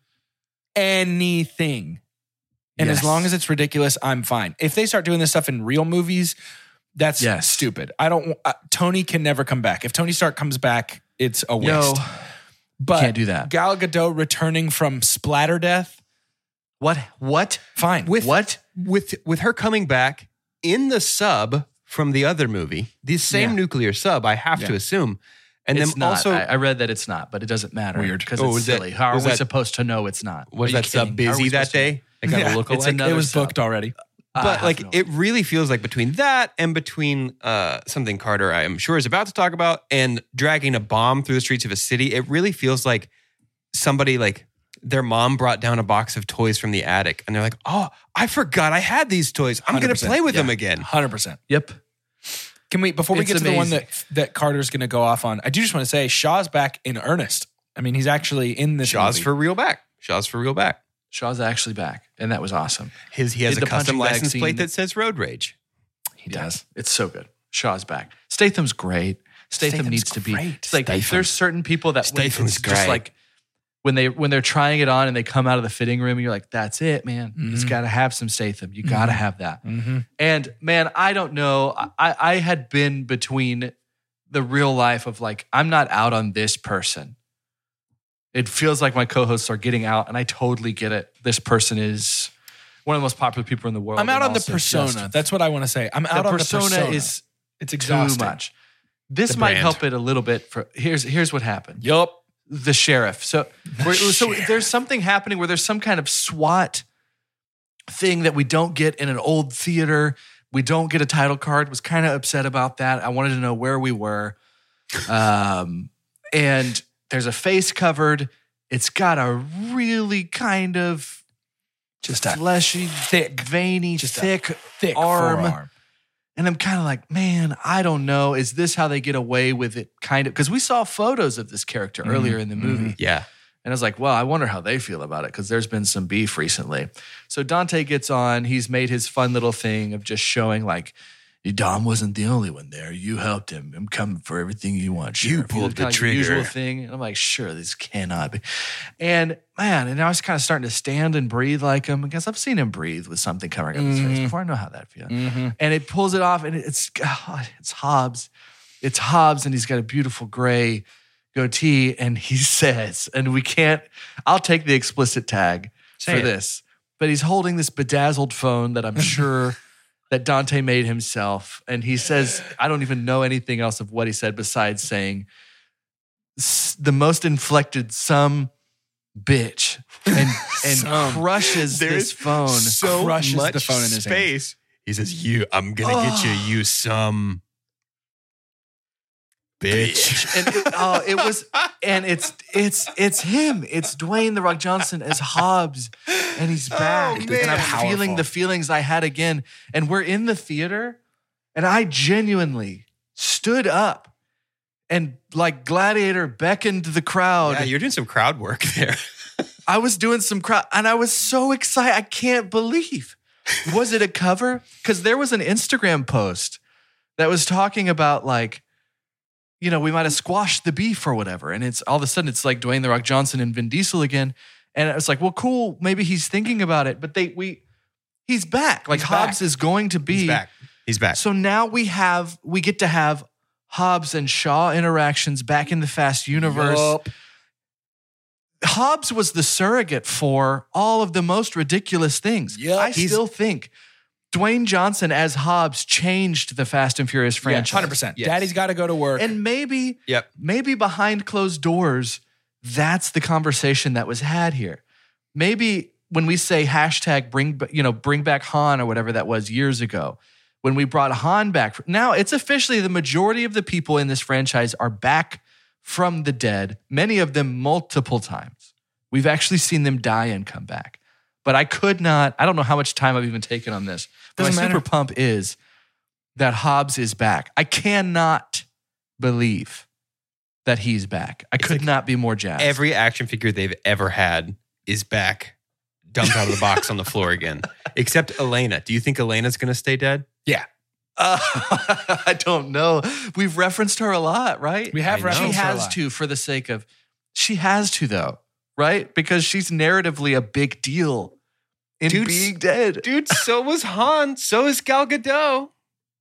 anything. And as Yes. long as it's ridiculous, I'm fine. If they start doing this stuff in real movies, That's Yes. stupid. I don't. Uh, Tony can never come back. If Tony Stark comes back, it's a waste. No, but can't do that. Gal Gadot returning from splatter death, What? What? fine. With What? with with her coming back in the sub from the other movie, the same Yeah. nuclear sub, I have to Yeah. assume. And It's then not. also, I, I read that it's not, but it doesn't matter. Weird. Because Oh, it's was that- silly. How are was we that- supposed to know it's not? was Are you that sub kidding? How are we busy that supposed to- day? They got Yeah, a look it's alike. another it was sub. booked already. I But have like no it really feels like between that and between uh, something Carter, I am sure, is about to talk about, and dragging a bomb through the streets of a city, it really feels like somebody like their mom brought down a box of toys from the attic, and they're like, "Oh, I forgot I had these toys. I'm going to one hundred percent. play with them Yeah. again." one hundred percent. Yep. Can we, before we It's get to the one amazing. that that Carter's going to go off on, I do just want to say Shaw's back in earnest. I mean, he's actually in this Shaw's movie. for real back. Shaw's for real back. Shaw's actually back, and that was awesome. His he has Did a the custom punching bag license scene- plate that says Road Rage. He does. It's so good. Shaw's back. Statham's great. Statham Statham's needs to be. great. It's like Statham. there's certain people that when Statham's it's just great. like when they when they're trying it on and they come out of the fitting room, and you're like, that's it, man. It's Mhm. got to have some Statham. You got to have that. Mm-hmm. And man, I don't know. I, I had been between the real life of like, I'm not out on this person. It feels like my co-hosts are getting out, and I totally get it. This person is one of the most popular people in the world. I'm out and on the also persona. just- That's what I want to say. I'm out the on persona, the persona. is it's too exhausting. much. This The might brand. help it a little bit. For here's here's what happened. Yup. The sheriff. So we're, so there's something happening where there's some kind of SWAT thing that we don't get in an old theater. We don't get a title card. Was kind of upset about that. I wanted to know where we were. Um, and there's a face covered. It's got a really kind of Just a fleshy, thick, veiny, just a thick, thick arm. forearm. And I'm kind of like, man, I don't know. Is this how they get away with it? Kind of, because we saw photos of this character Mhm, earlier in the movie. Yeah. And I was like, well, I wonder how they feel about it because there's been some beef recently. So Dante gets on. He's made his fun little thing of just showing like, Dom wasn't the only one there. You helped him. I'm coming for everything you want. You Sheriff. pulled know, the kinda like trigger. Usual thing. And I'm like, sure, this cannot be. And man, and I was kind of starting to stand and breathe like him because I've seen him breathe with something covering up his face Mhm. before. I know how that feels. Mm-hmm. And it pulls it off, and it's God, it's Hobbs. It's Hobbs, and he's got a beautiful gray goatee, and he says, and we can't, I'll take the explicit tag Say for it. this, but he's holding this bedazzled phone that I'm sure that Dante made himself. And he says, I don't even know anything else of what he said besides saying, "S- the most inflected some bitch, and, and Some. crushes There's this phone. So crushes much the phone in his hand. space. He says, "You, I'm gonna get you, you some bitch." And it, oh, it was, and it's it's it's him. It's Dwayne the Rock Johnson as Hobbs, and he's back. man. and I'm Powerful. feeling the feelings I had again. And we're in the theater, and I genuinely stood up and like Gladiator beckoned the crowd. Yeah, you're doing some crowd work there. I was doing some crowd, and I was so excited. I can't believe. Was it a cover? Because there was an Instagram post that was talking about like, you know, we might have squashed the beef or whatever. And it's all of a sudden it's like Dwayne the Rock Johnson and Vin Diesel again. And it's like, well, cool. Maybe he's thinking about it, but they we he's back. Like He's Hobbs back. is going to be He's back. He's back. So now we have we get to have Hobbs and Shaw interactions back in the Fast universe. Yup. Hobbs was the surrogate for all of the most ridiculous things. Yep. I He's- still think Dwayne Johnson as Hobbs changed the Fast and Furious franchise. one hundred percent. Yes. Daddy's got to go to work. And maybe, Yep. maybe behind closed doors, that's the conversation that was had here. Maybe when we say hashtag bring, you know, bring back Han or whatever that was years ago, when we brought Han back, now it's officially the majority of the people in this franchise are back from the dead, many of them multiple times. We've actually seen them die and come back. But I could not, I don't know how much time I've even taken on this. But Doesn't my matter. super pump is that Hobbs is back. I cannot believe that he's back. I could like not be more jazzed. Every action figure they've ever had is back, dumped out of the box on the floor again, except Elena. Do you think Elena's going to stay dead? yeah. Uh, I don't know. We've referenced her a lot, right? We have I know. referenced She her a has lot. to for the sake of, she has to though, right? Because she's narratively a big deal in Dude, being dead. Dude, so was Han. So is Gal Gadot.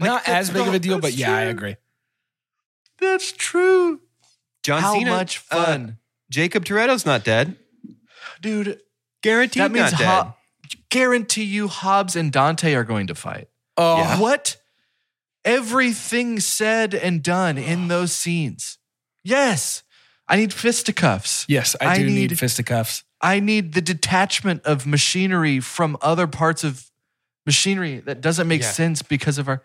Not as big of a deal, but yeah, I agree. That's true. John How Cena, much uh, fun. Jacob Toretto's not dead. Dude, Guaranteed that means not dead. Hob- guarantee you Hobbs and Dante are going to fight. Oh, Yeah. What? Everything said and done in those scenes. Yes. I need fisticuffs. yes, I I do need, need- fisticuffs. I need the detachment of machinery from other parts of machinery that doesn't make Yeah. sense because of our.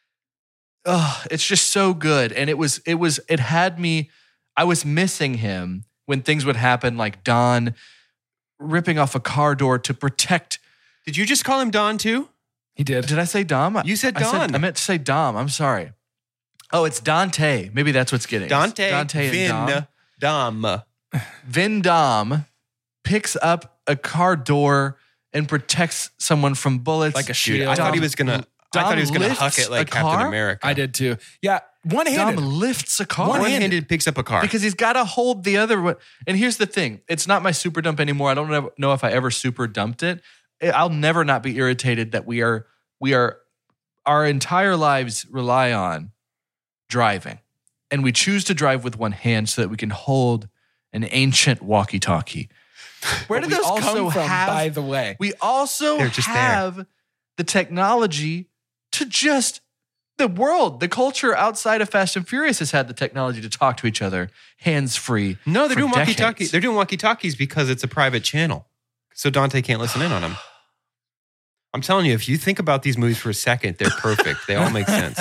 Oh, it's just so good, and it was it was it had me. I was missing him when things would happen, like Don ripping off a car door to protect. Did you just call him Don too? He did. Did I say Dom? You said I Don. I meant to say Dom. I'm sorry. Oh, it's Dante. Maybe that's what's getting. Dante, Dante and Vin, Dom. Dom. Vin Dom picks up a car door and protects someone from bullets. Like a Dude, shield. I thought Dom- he was gonna. I Dom thought he was gonna lifts huck it like a Captain car? America. I did too. Yeah, one Dom handed. lifts a car. One-handed picks up a car. because he's got to hold the other one. And here's the thing: it's not my super dump anymore. I don't know- know if I ever super dumped it. I'll never not be irritated that we are we are our entire lives rely on driving, and we choose to drive with one hand so that we can hold an ancient walkie-talkie. Where But did we those also come from? have- By the way, We also They're just there. have the technology to just the world, the culture outside of Fast and Furious has had the technology to talk to each other hands free. No, they're for doing walkie decades. talkies. They're doing walkie talkies because it's a private channel, so Dante can't listen in on them. I'm telling you, if you think about these movies for a second, they're perfect. They all make sense.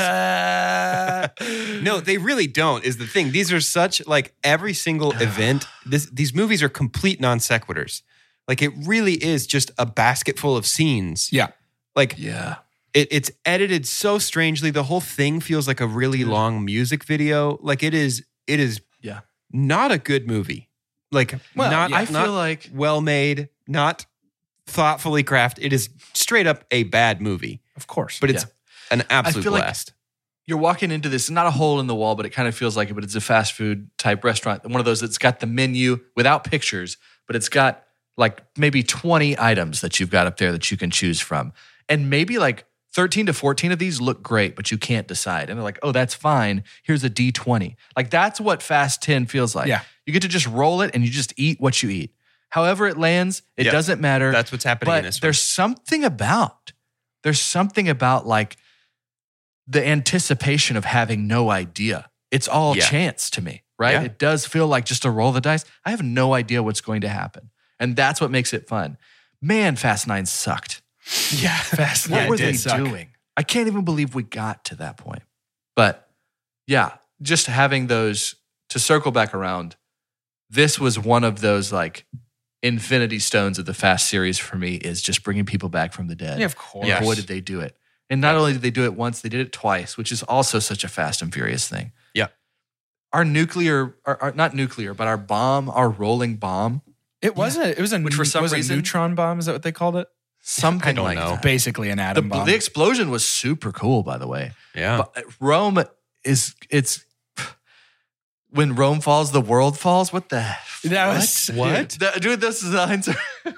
No, they really don't. Is the thing. These are such like every single event. This these movies are complete non sequiturs. Like it really is just a basket full of scenes. yeah. Like Yeah. it, it's edited so strangely. The whole thing feels like a really long music video. Like it is. It is. Yeah. Not a good movie. Like Well, not. yeah. I not feel like well made. Not thoughtfully crafted. It is straight up a bad movie. Of course. But it's an absolute feel like- blast. you're walking into this, not a hole in the wall, but it kind of feels like it, but it's a fast food type restaurant. One of those that's got the menu without pictures, but it's got like maybe twenty items that you've got up there that you can choose from. And maybe like thirteen to fourteen of these look great, but you can't decide. And they're like, oh, that's fine. Here's a D twenty. Like that's what Fast ten feels like. Yeah. You get to just roll it and you just eat what you eat. However it lands, it Yeah. doesn't matter. That's what's happening in But this one. there's something about, there's something about like the anticipation of having no idea. It's all Yeah. chance to me, right? Yeah. It does feel like just a roll the dice. I have no idea what's going to happen. And that's what makes it fun. Man, Fast Nine sucked. yeah. Fast. What yeah, were it did they suck. doing? I can't even believe we got to that point. But yeah, just having those to circle back around, this was one of those like infinity stones of the Fast series for me is just bringing people back from the dead. Yeah, of course. Yes. Boy, did they do it. And not only did they do it once, they did it twice, which is also such a Fast and Furious thing. Yeah. Our nuclear, our, our, not nuclear, but our bomb, our rolling bomb, It wasn't. It was a. Which for some was reason- a neutron bomb. Is that what they called it? something I don't like know. that. Basically, an The, atom bomb. the explosion was super cool, by the way. Yeah. But Rome is, it's, when Rome falls, the world falls. What the? That what? was- What? Dude, dude, this is the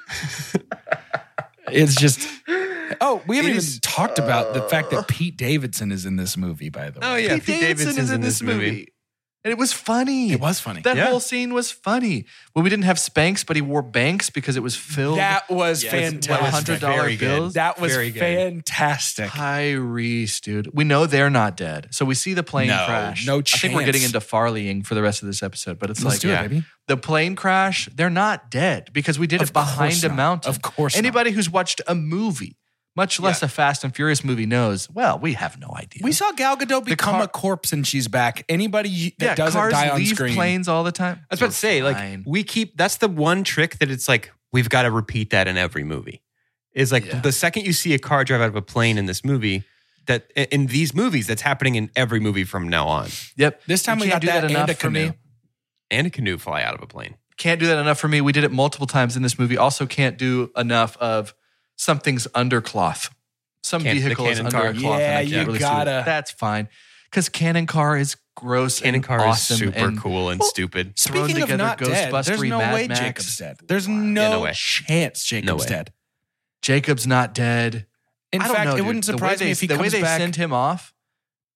It's just. Oh, we haven't It even is- talked about the fact that Pete Davidson is in this movie. By the way, Oh, yeah. Pete Davidson is in this movie. And it was funny. it was funny. That Yeah. whole scene was funny. Well, we didn't have Spanx, but he wore Banks because it was filled. That was Yeah, it's- fantastic. one hundred dollar Very good. bills. That was Very good. fantastic. Tyrese, dude. We know they're not dead. So we see the plane No, crash. no I think we're chance. getting into Farleying for the rest of this episode, but it's Let's like, do yeah. it, baby. The plane crash, they're not dead because we did Of it behind course a not. mountain. Of course not. Anybody who's watched a movie, much less Yeah. a Fast and Furious movie, knows, well, we have no idea. We saw Gal Gadot become car- a corpse and she's back. Anybody that yeah, doesn't cars die on leave screen. planes all the time. I was about to say, like, Fine. we keep, that's the one trick that it's like, we've got to repeat that in every movie. Is like Yeah. the second you see a car drive out of a plane in this movie, that in these movies, that's happening in every movie from now on. Yep. This time You we can't got do that, that and enough a for me. canoe. And a canoe fly out of a plane. Can't do that enough for me. We did it multiple times in this movie. Also can't do enough of something's under cloth. Some Can't- the vehicle is cannon under car. a cloth. and Yeah, I can't you really see gotta- it. That's fine. Because Cannon Car is gross Cannon and car awesome is super and cool and Well, stupid. thrown Speaking of together not dead, there's Ghostbustery no Mad way Max. Jacob's dead. There's Yeah, no, no way. chance Jacob's No way. dead. Jacob's not dead. In I don't fact, know, it dude. wouldn't The way surprise me they- if he the way comes they back. send him off.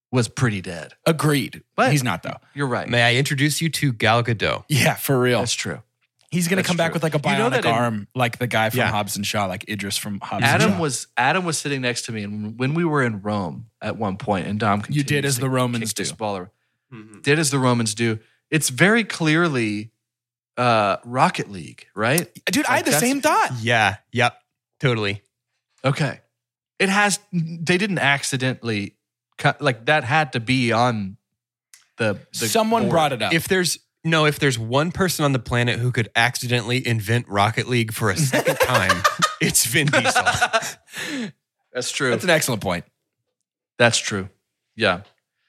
was pretty dead. Agreed. But he's not, though. You're right. May I introduce you to Gal Gadot? Yeah, for real. That's true. He's going to That's come back true. with like a bionic You know that in- arm, like the guy from Yeah. Hobbs and Shaw, like Idris from Hobbs and Adam Shaw. was Adam was sitting next to me, and when we were in Rome at one point, and Dom You did as continuously the Romans kicked this do. ball around. Did as the Romans do. It's very clearly uh, Rocket League, right? Dude, I Like, had the that's- same thought. Yeah. Yep. Totally. Okay, it has. They didn't accidentally cut like that. Had to be on the. the Someone board. brought it up. If there's no, if there's one person on the planet who could accidentally invent Rocket League for a second time, it's Vin Diesel. That's true. That's an excellent point. That's true. Yeah.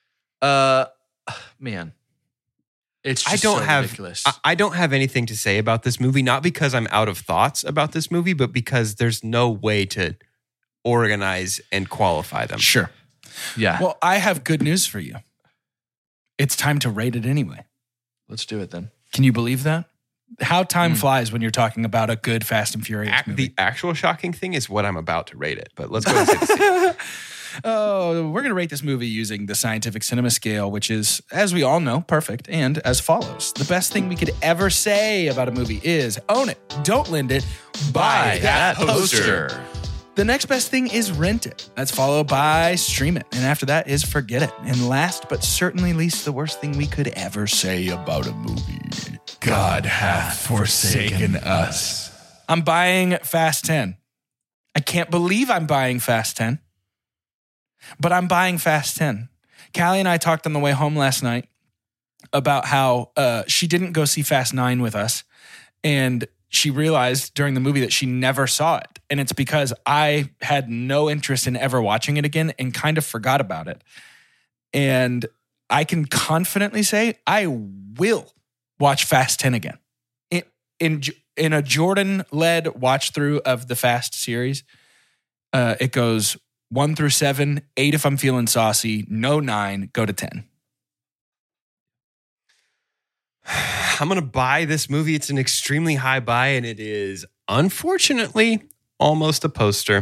Uh, man, it's just I don't so have ridiculous. I, I don't have anything to say about this movie, not because I'm out of thoughts about this movie, but because there's no way to organize and qualify them. Sure. yeah. Well, I have good news for you. It's time to rate it anyway. Let's do it then. Can you believe that? How time Mm. flies when you're talking about a good Fast and Furious Ac- movie. the actual shocking thing is what I'm about to rate it, but let's go ahead and say the same. Oh, we're going to rate this movie using the scientific cinema scale, which is, as we all know, perfect and as follows. The best thing we could ever say about a movie is own it, don't lend it, buy that poster. The next best thing is rent it. That's followed by stream it. And after that is forget it. And last but certainly least, the worst thing we could ever say about a movie. God hath forsaken us. I'm buying Fast ten. I can't believe I'm buying Fast ten. But I'm buying Fast ten. Callie and I talked on the way home last night about how uh, she didn't go see Fast nine with us. And she realized during the movie that she never saw it. And it's because I had no interest in ever watching it again and kind of forgot about it. And I can confidently say I will watch Fast ten again. In, in, in a Jordan-led watch-through of the Fast series, uh, it goes one through seven, eight if I'm feeling saucy, no nine, go to ten. I'm going to buy this movie. It's an extremely high buy, and it is, unfortunately, almost a poster.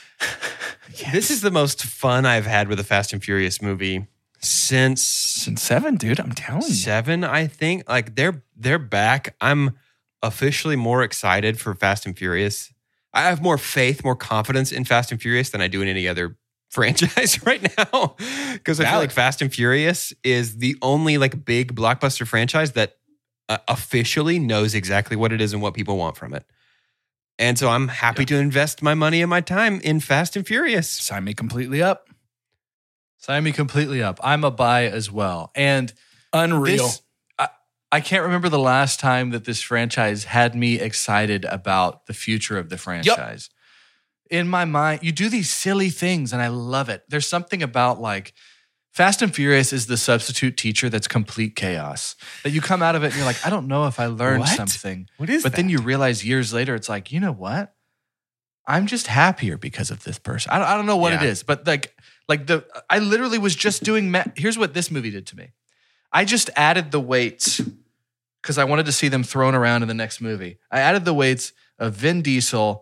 Yes. This is the most fun I've had with a Fast and Furious movie since Since seven, dude, I'm telling you. seven, I think. Like, they're they're back. I'm officially more excited for Fast and Furious. I have more faith, more confidence in Fast and Furious than I do in any other franchise right now. Because I feel Valid. like Fast and Furious is the only like big blockbuster franchise that uh, officially knows exactly what it is and what people want from it. And so I'm happy to invest my money and my time in Fast and Furious. Sign me completely up. Sign me completely up. I'm a buy as well. And Unreal. this, I, I can't remember the last time that this franchise had me excited about the future of the franchise. In my mind, you do these silly things and I love it. There's something about like Fast and Furious is the substitute teacher that's complete chaos. That you come out of it and you're like, I don't know if I learned What? something. What is But that? then you realize years later, it's like, you know what? I'm just happier because of this person. I don't, I don't know what it Yeah. is, but like, like the I literally was just doing. Ma- Here's what this movie did to me. I just added the weights because I wanted to see them thrown around in the next movie. I added the weights of Vin Diesel,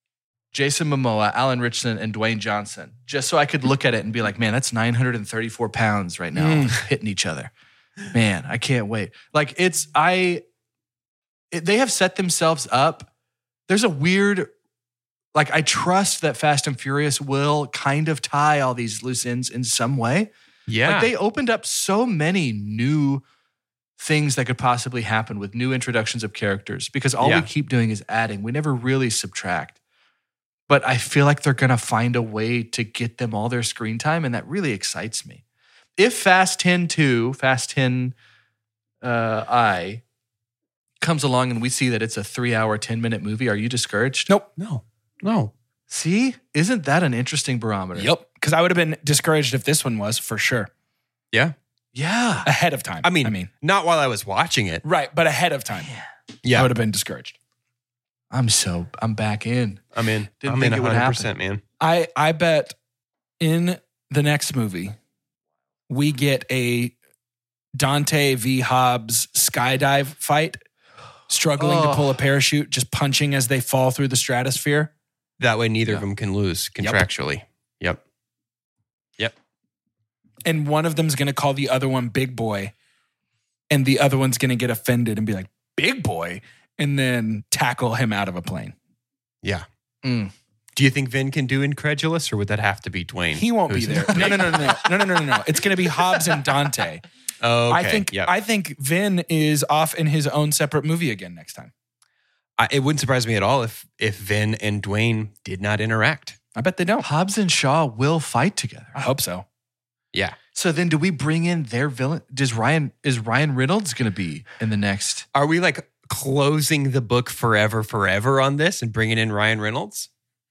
Jason Momoa, Alan Richardson, and Dwayne Johnson, just so I could look at it and be like, man, that's nine hundred thirty-four pounds right now hitting each other. Man, I can't wait. Like it's I. It, they have set themselves up. There's a weird. Like, I trust that Fast and Furious will kind of tie all these loose ends in some way. Yeah. Like, they opened up so many new things that could possibly happen with new introductions of characters because all Yeah. we keep doing is adding. We never really subtract. But I feel like they're going to find a way to get them all their screen time, and that really excites me. If Fast ten two, Fast ten uh, I comes along and we see that it's a three-hour, ten-minute movie, are you discouraged? Nope. no, no. See? Isn't that an interesting barometer? Yep. Because I would have been discouraged if this one was, for sure. Yeah. Yeah. Ahead of time. I mean, I mean, not while I was watching it. right, but ahead of time. Yeah. I would have been discouraged. I'm so, I'm back in. I'm in. Didn't I'm think in it would one hundred percent, man. I, I bet in the next movie, we get a Dante v. Hobbs skydive fight, struggling to Oh. pull a parachute, just punching as they fall through the stratosphere. That way, neither Yeah. of them can lose contractually. Yep. Yep. and one of them's going to call the other one big boy, and the other one's going to get offended and be like, big boy, and then tackle him out of a plane. Yeah. Mm. Do you think Vin can do incredulous, or would that have to be Dwayne? He won't be there. No, no, no, no, no, no, no, no, no. It's going to be Hobbs and Dante. Oh, okay. I think Yep. I think Vin is off in his own separate movie again next time. I, it wouldn't surprise me at all if if Vin and Dwayne did not interact. I bet they don't. Hobbs and Shaw will fight together. I hope so. Yeah. So then do we bring in their villain? Does Ryan, is Ryan Reynolds going to be in the next? Are we like closing the book forever, forever on this and bringing in Ryan Reynolds?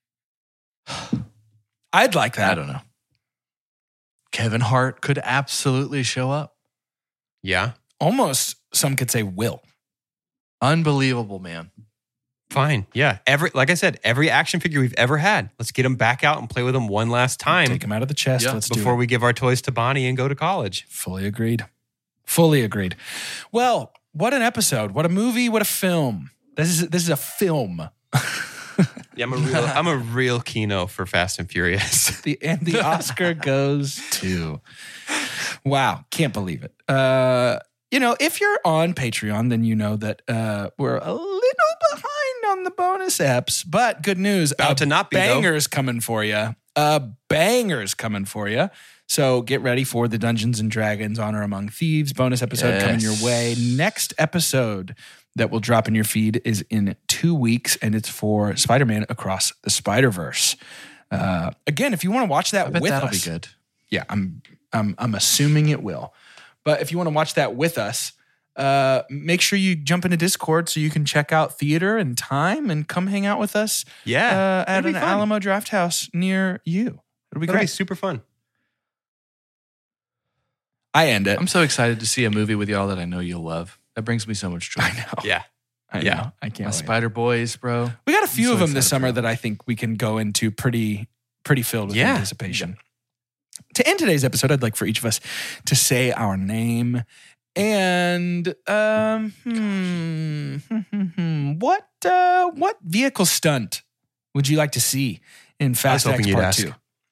I'd like that. I don't know. Kevin Hart could absolutely show up. Yeah. Almost some could say will. Unbelievable, man. Fine. Yeah. Every like I said, every action figure we've ever had. Let's get them back out and play with them one last time Take him out of the chest. Yeah, Let's before do it. we give our toys to Bonnie and go to college. Fully agreed. Fully agreed. Well, what an episode. What a movie. What a film. This is this is a film. Yeah, I'm a real I'm a real kino for Fast and Furious. The and the Oscar goes to. Wow, can't believe it. Uh, you know, if you're on Patreon, then you know that uh, we're a little behind on the bonus eps. But good news, About a to not be, though. bangers coming for you. A bangers coming for you. So get ready for the Dungeons and Dragons Honor Among Thieves bonus episode Yes. coming your way. Next episode that will drop in your feed is in two weeks, and it's for Spider-Man Across the Spider-Verse. Uh, again, if you want to watch that I bet with that'll us, be good. yeah, I'm I'm I'm assuming it will. But if you want to watch that with us, uh, make sure you jump into Discord so you can check out theater and time and come hang out with us Yeah. uh, at it'll an be fun. Alamo Draft House near you. It'll be It'll great. be super fun. I end it. I'm so excited to see a movie with y'all that I know you'll love. That brings me so much joy. I know. Yeah. I Yeah. know. I can't My wait. Spider Boys, bro. We got a few so of them this excited summer for that I think we can go into pretty pretty filled with Yeah. anticipation. To end today's episode, I'd like for each of us to say our name and um, hmm, hmm, hmm, hmm. what uh, what vehicle stunt would you like to see in Fast hoping X you'd Part ask. Two?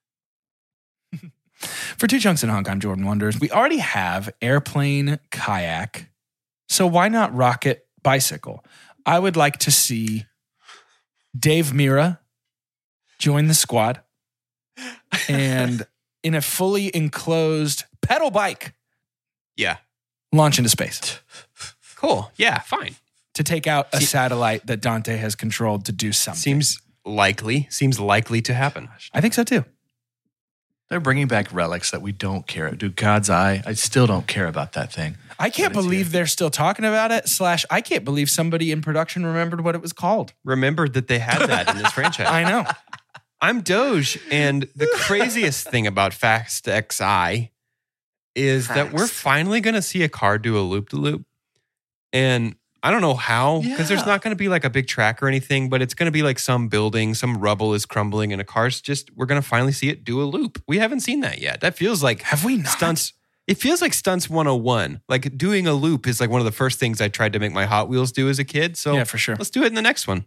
For Two Chunks in Hong Kong, Jordan Wonders, we already have airplane, kayak, so why not rocket, bicycle? I would like to see Dave Mira join the squad and in a fully enclosed pedal bike Yeah. launch into space Cool. Yeah, fine. to take out a See- satellite that Dante has controlled to do something. Seems likely. Seems likely to happen. I think so too. They're bringing back relics that we don't care. Dude, God's eye, I still don't care about that thing. I can't But it's believe here. they're still talking about it. Slash, I can't believe somebody in production remembered what it was called. Remembered that they had that in this franchise. I know. I'm Doge, and the craziest thing about Fast X I is that we're Facts. finally going to see a car do a loop to loop. And I don't know how, because there's Yeah. not going to be like a big track or anything, but it's going to be like some building, some rubble is crumbling, and a car's just, we're going to finally see it do a loop. We haven't seen that yet. That feels like Have we not? stunts. It feels like stunts one oh one. Like doing a loop is like one of the first things I tried to make my Hot Wheels do as a kid. So Yeah, for sure. let's do it in the next one.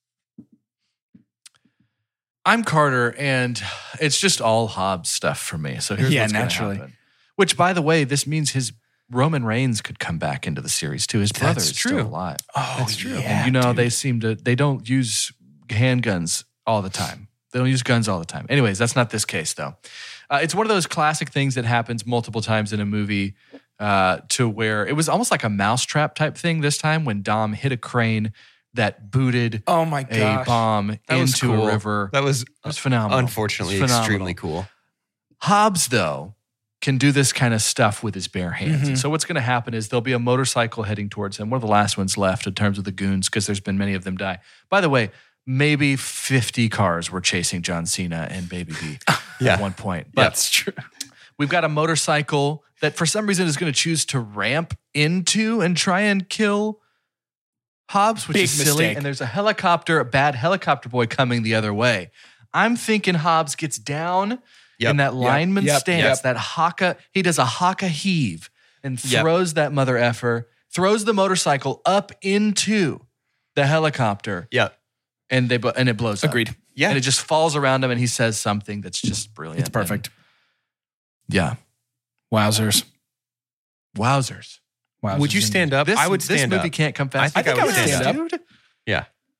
I'm Carter, and it's just all Hobbs stuff for me. So here's Yeah, what's gonna naturally. happen. Which, by the way, this means his Roman Reigns could come back into the series too. His brother That's is true. still alive. Oh, That's true. Yeah, and you know dude. they seem to they don't use handguns all the time. They don't use guns all the time. Anyways, that's not this case though. Uh, it's one of those classic things that happens multiple times in a movie uh, to where it was almost like a mousetrap type thing this time when Dom hit a crane that booted Oh my a gosh. bomb That was into cool. a river. That was It was phenomenal. unfortunately It was phenomenal. extremely cool. Hobbs, though, can do this kind of stuff with his bare hands. Mhm. And so what's going to happen is there'll be a motorcycle heading towards him. One of the last ones left in terms of the goons because there's been many of them die. By the way, maybe fifty cars were chasing John Cena and Baby B Yeah. at one point. But That's true. we've got a motorcycle that for some reason is going to choose to ramp into and try and kill Hobbs, which Big is silly. mistake. And there's a helicopter, a bad helicopter boy coming the other way. I'm thinking Hobbs gets down Yep. in that lineman Yep. stance, Yep. that haka, he does a haka heave and Yep. throws that mother effer, throws the motorcycle up into the helicopter, Yeah. and they bu- and it blows up. Agreed. Yeah. And it just falls around him, and he says something that's just brilliant. It's perfect. And yeah. Wowzers. Wowzers. Wowzers. Would you stand up? This, I would this stand movie up. can't come I fast. think I, I would think I would stand, stand up. up. Yeah.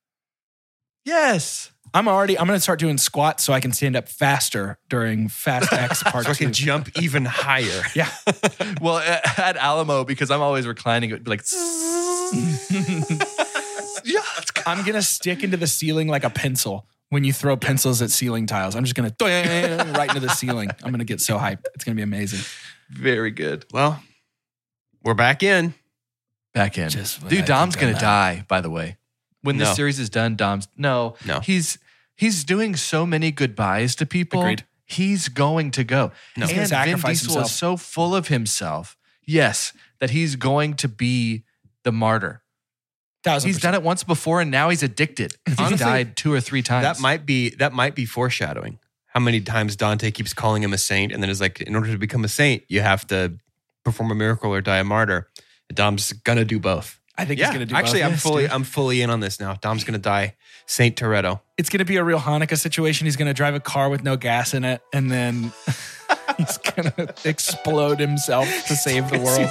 Yes. I'm already, I'm going to start doing squats so I can stand up faster during Fast X Part So I two. can jump even higher. Yeah. Well, at at Alamo, because I'm always reclining, it would be like, yeah. I'm going to stick into the ceiling like a pencil. When you throw pencils at ceiling tiles, I'm just going to right into the ceiling. I'm going to get so hyped. It's going to be amazing. Very good. Well, we're back in. Back in. Just when I Dude, think Dom's I'm going to out. die, by the way. When No. this series is done, Dom's, no. No. He's he's doing so many goodbyes to people. Agreed. He's going to go. He's and gonna sacrifice Vin Diesel himself. is so full of himself, yes, that he's going to be the martyr. Thousand He's percent. done it once before, and now he's addicted. He's Honestly, died two or three times. That might be that might be foreshadowing. How many times Dante keeps calling him a saint, and then is like, in order to become a saint, you have to perform a miracle or die a martyr. Dom's gonna do both. I think Yeah, he's going to do actually, both. I'm Yes, fully dude. I'm fully in on this now. Dom's gonna die Saint Toretto. It's going to be a real Hanukkah situation. He's going to drive a car with no gas in it, and then he's going to explode himself to save the world.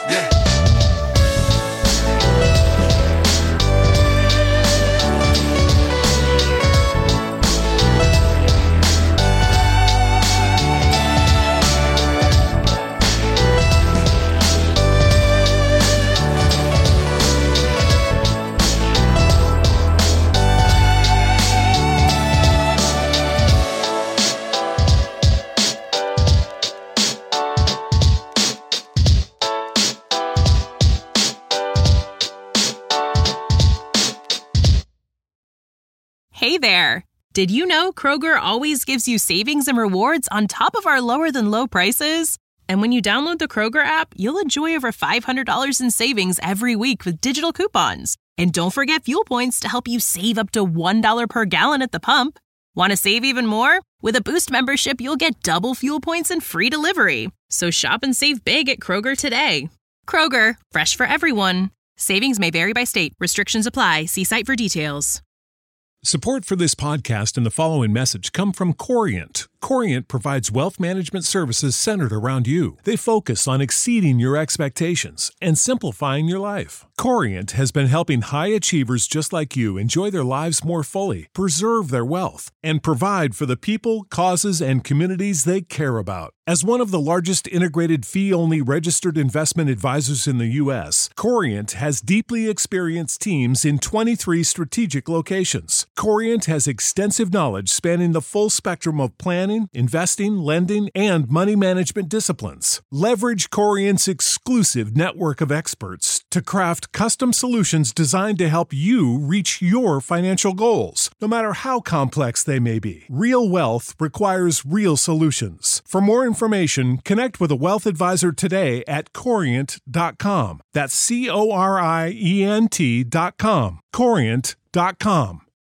Hey there! Did you know Kroger always gives you savings and rewards on top of our lower than low prices? And when you download the Kroger app, you'll enjoy over five hundred dollars in savings every week with digital coupons. And don't forget fuel points to help you save up to one dollar per gallon at the pump. Want to save even more? With a Boost membership, you'll get double fuel points and free delivery. So shop and save big at Kroger today. Kroger, fresh for everyone. Savings may vary by state. Restrictions apply. See site for details. Support for this podcast and the following message come from Corient. Corient provides wealth management services centered around you. They focus on exceeding your expectations and simplifying your life. Corient has been helping high achievers just like you enjoy their lives more fully, preserve their wealth, and provide for the people, causes, and communities they care about. As one of the largest integrated fee-only registered investment advisors in the U S, Corient has deeply experienced teams in twenty-three strategic locations. Corient has extensive knowledge spanning the full spectrum of planning, investing, lending, and money management disciplines. Leverage Corient's exclusive network of experts to craft custom solutions designed to help you reach your financial goals, no matter how complex they may be. Real wealth requires real solutions. For more information, connect with a wealth advisor today at corient dot com. That's C O R I E N T dot com. corient dot com.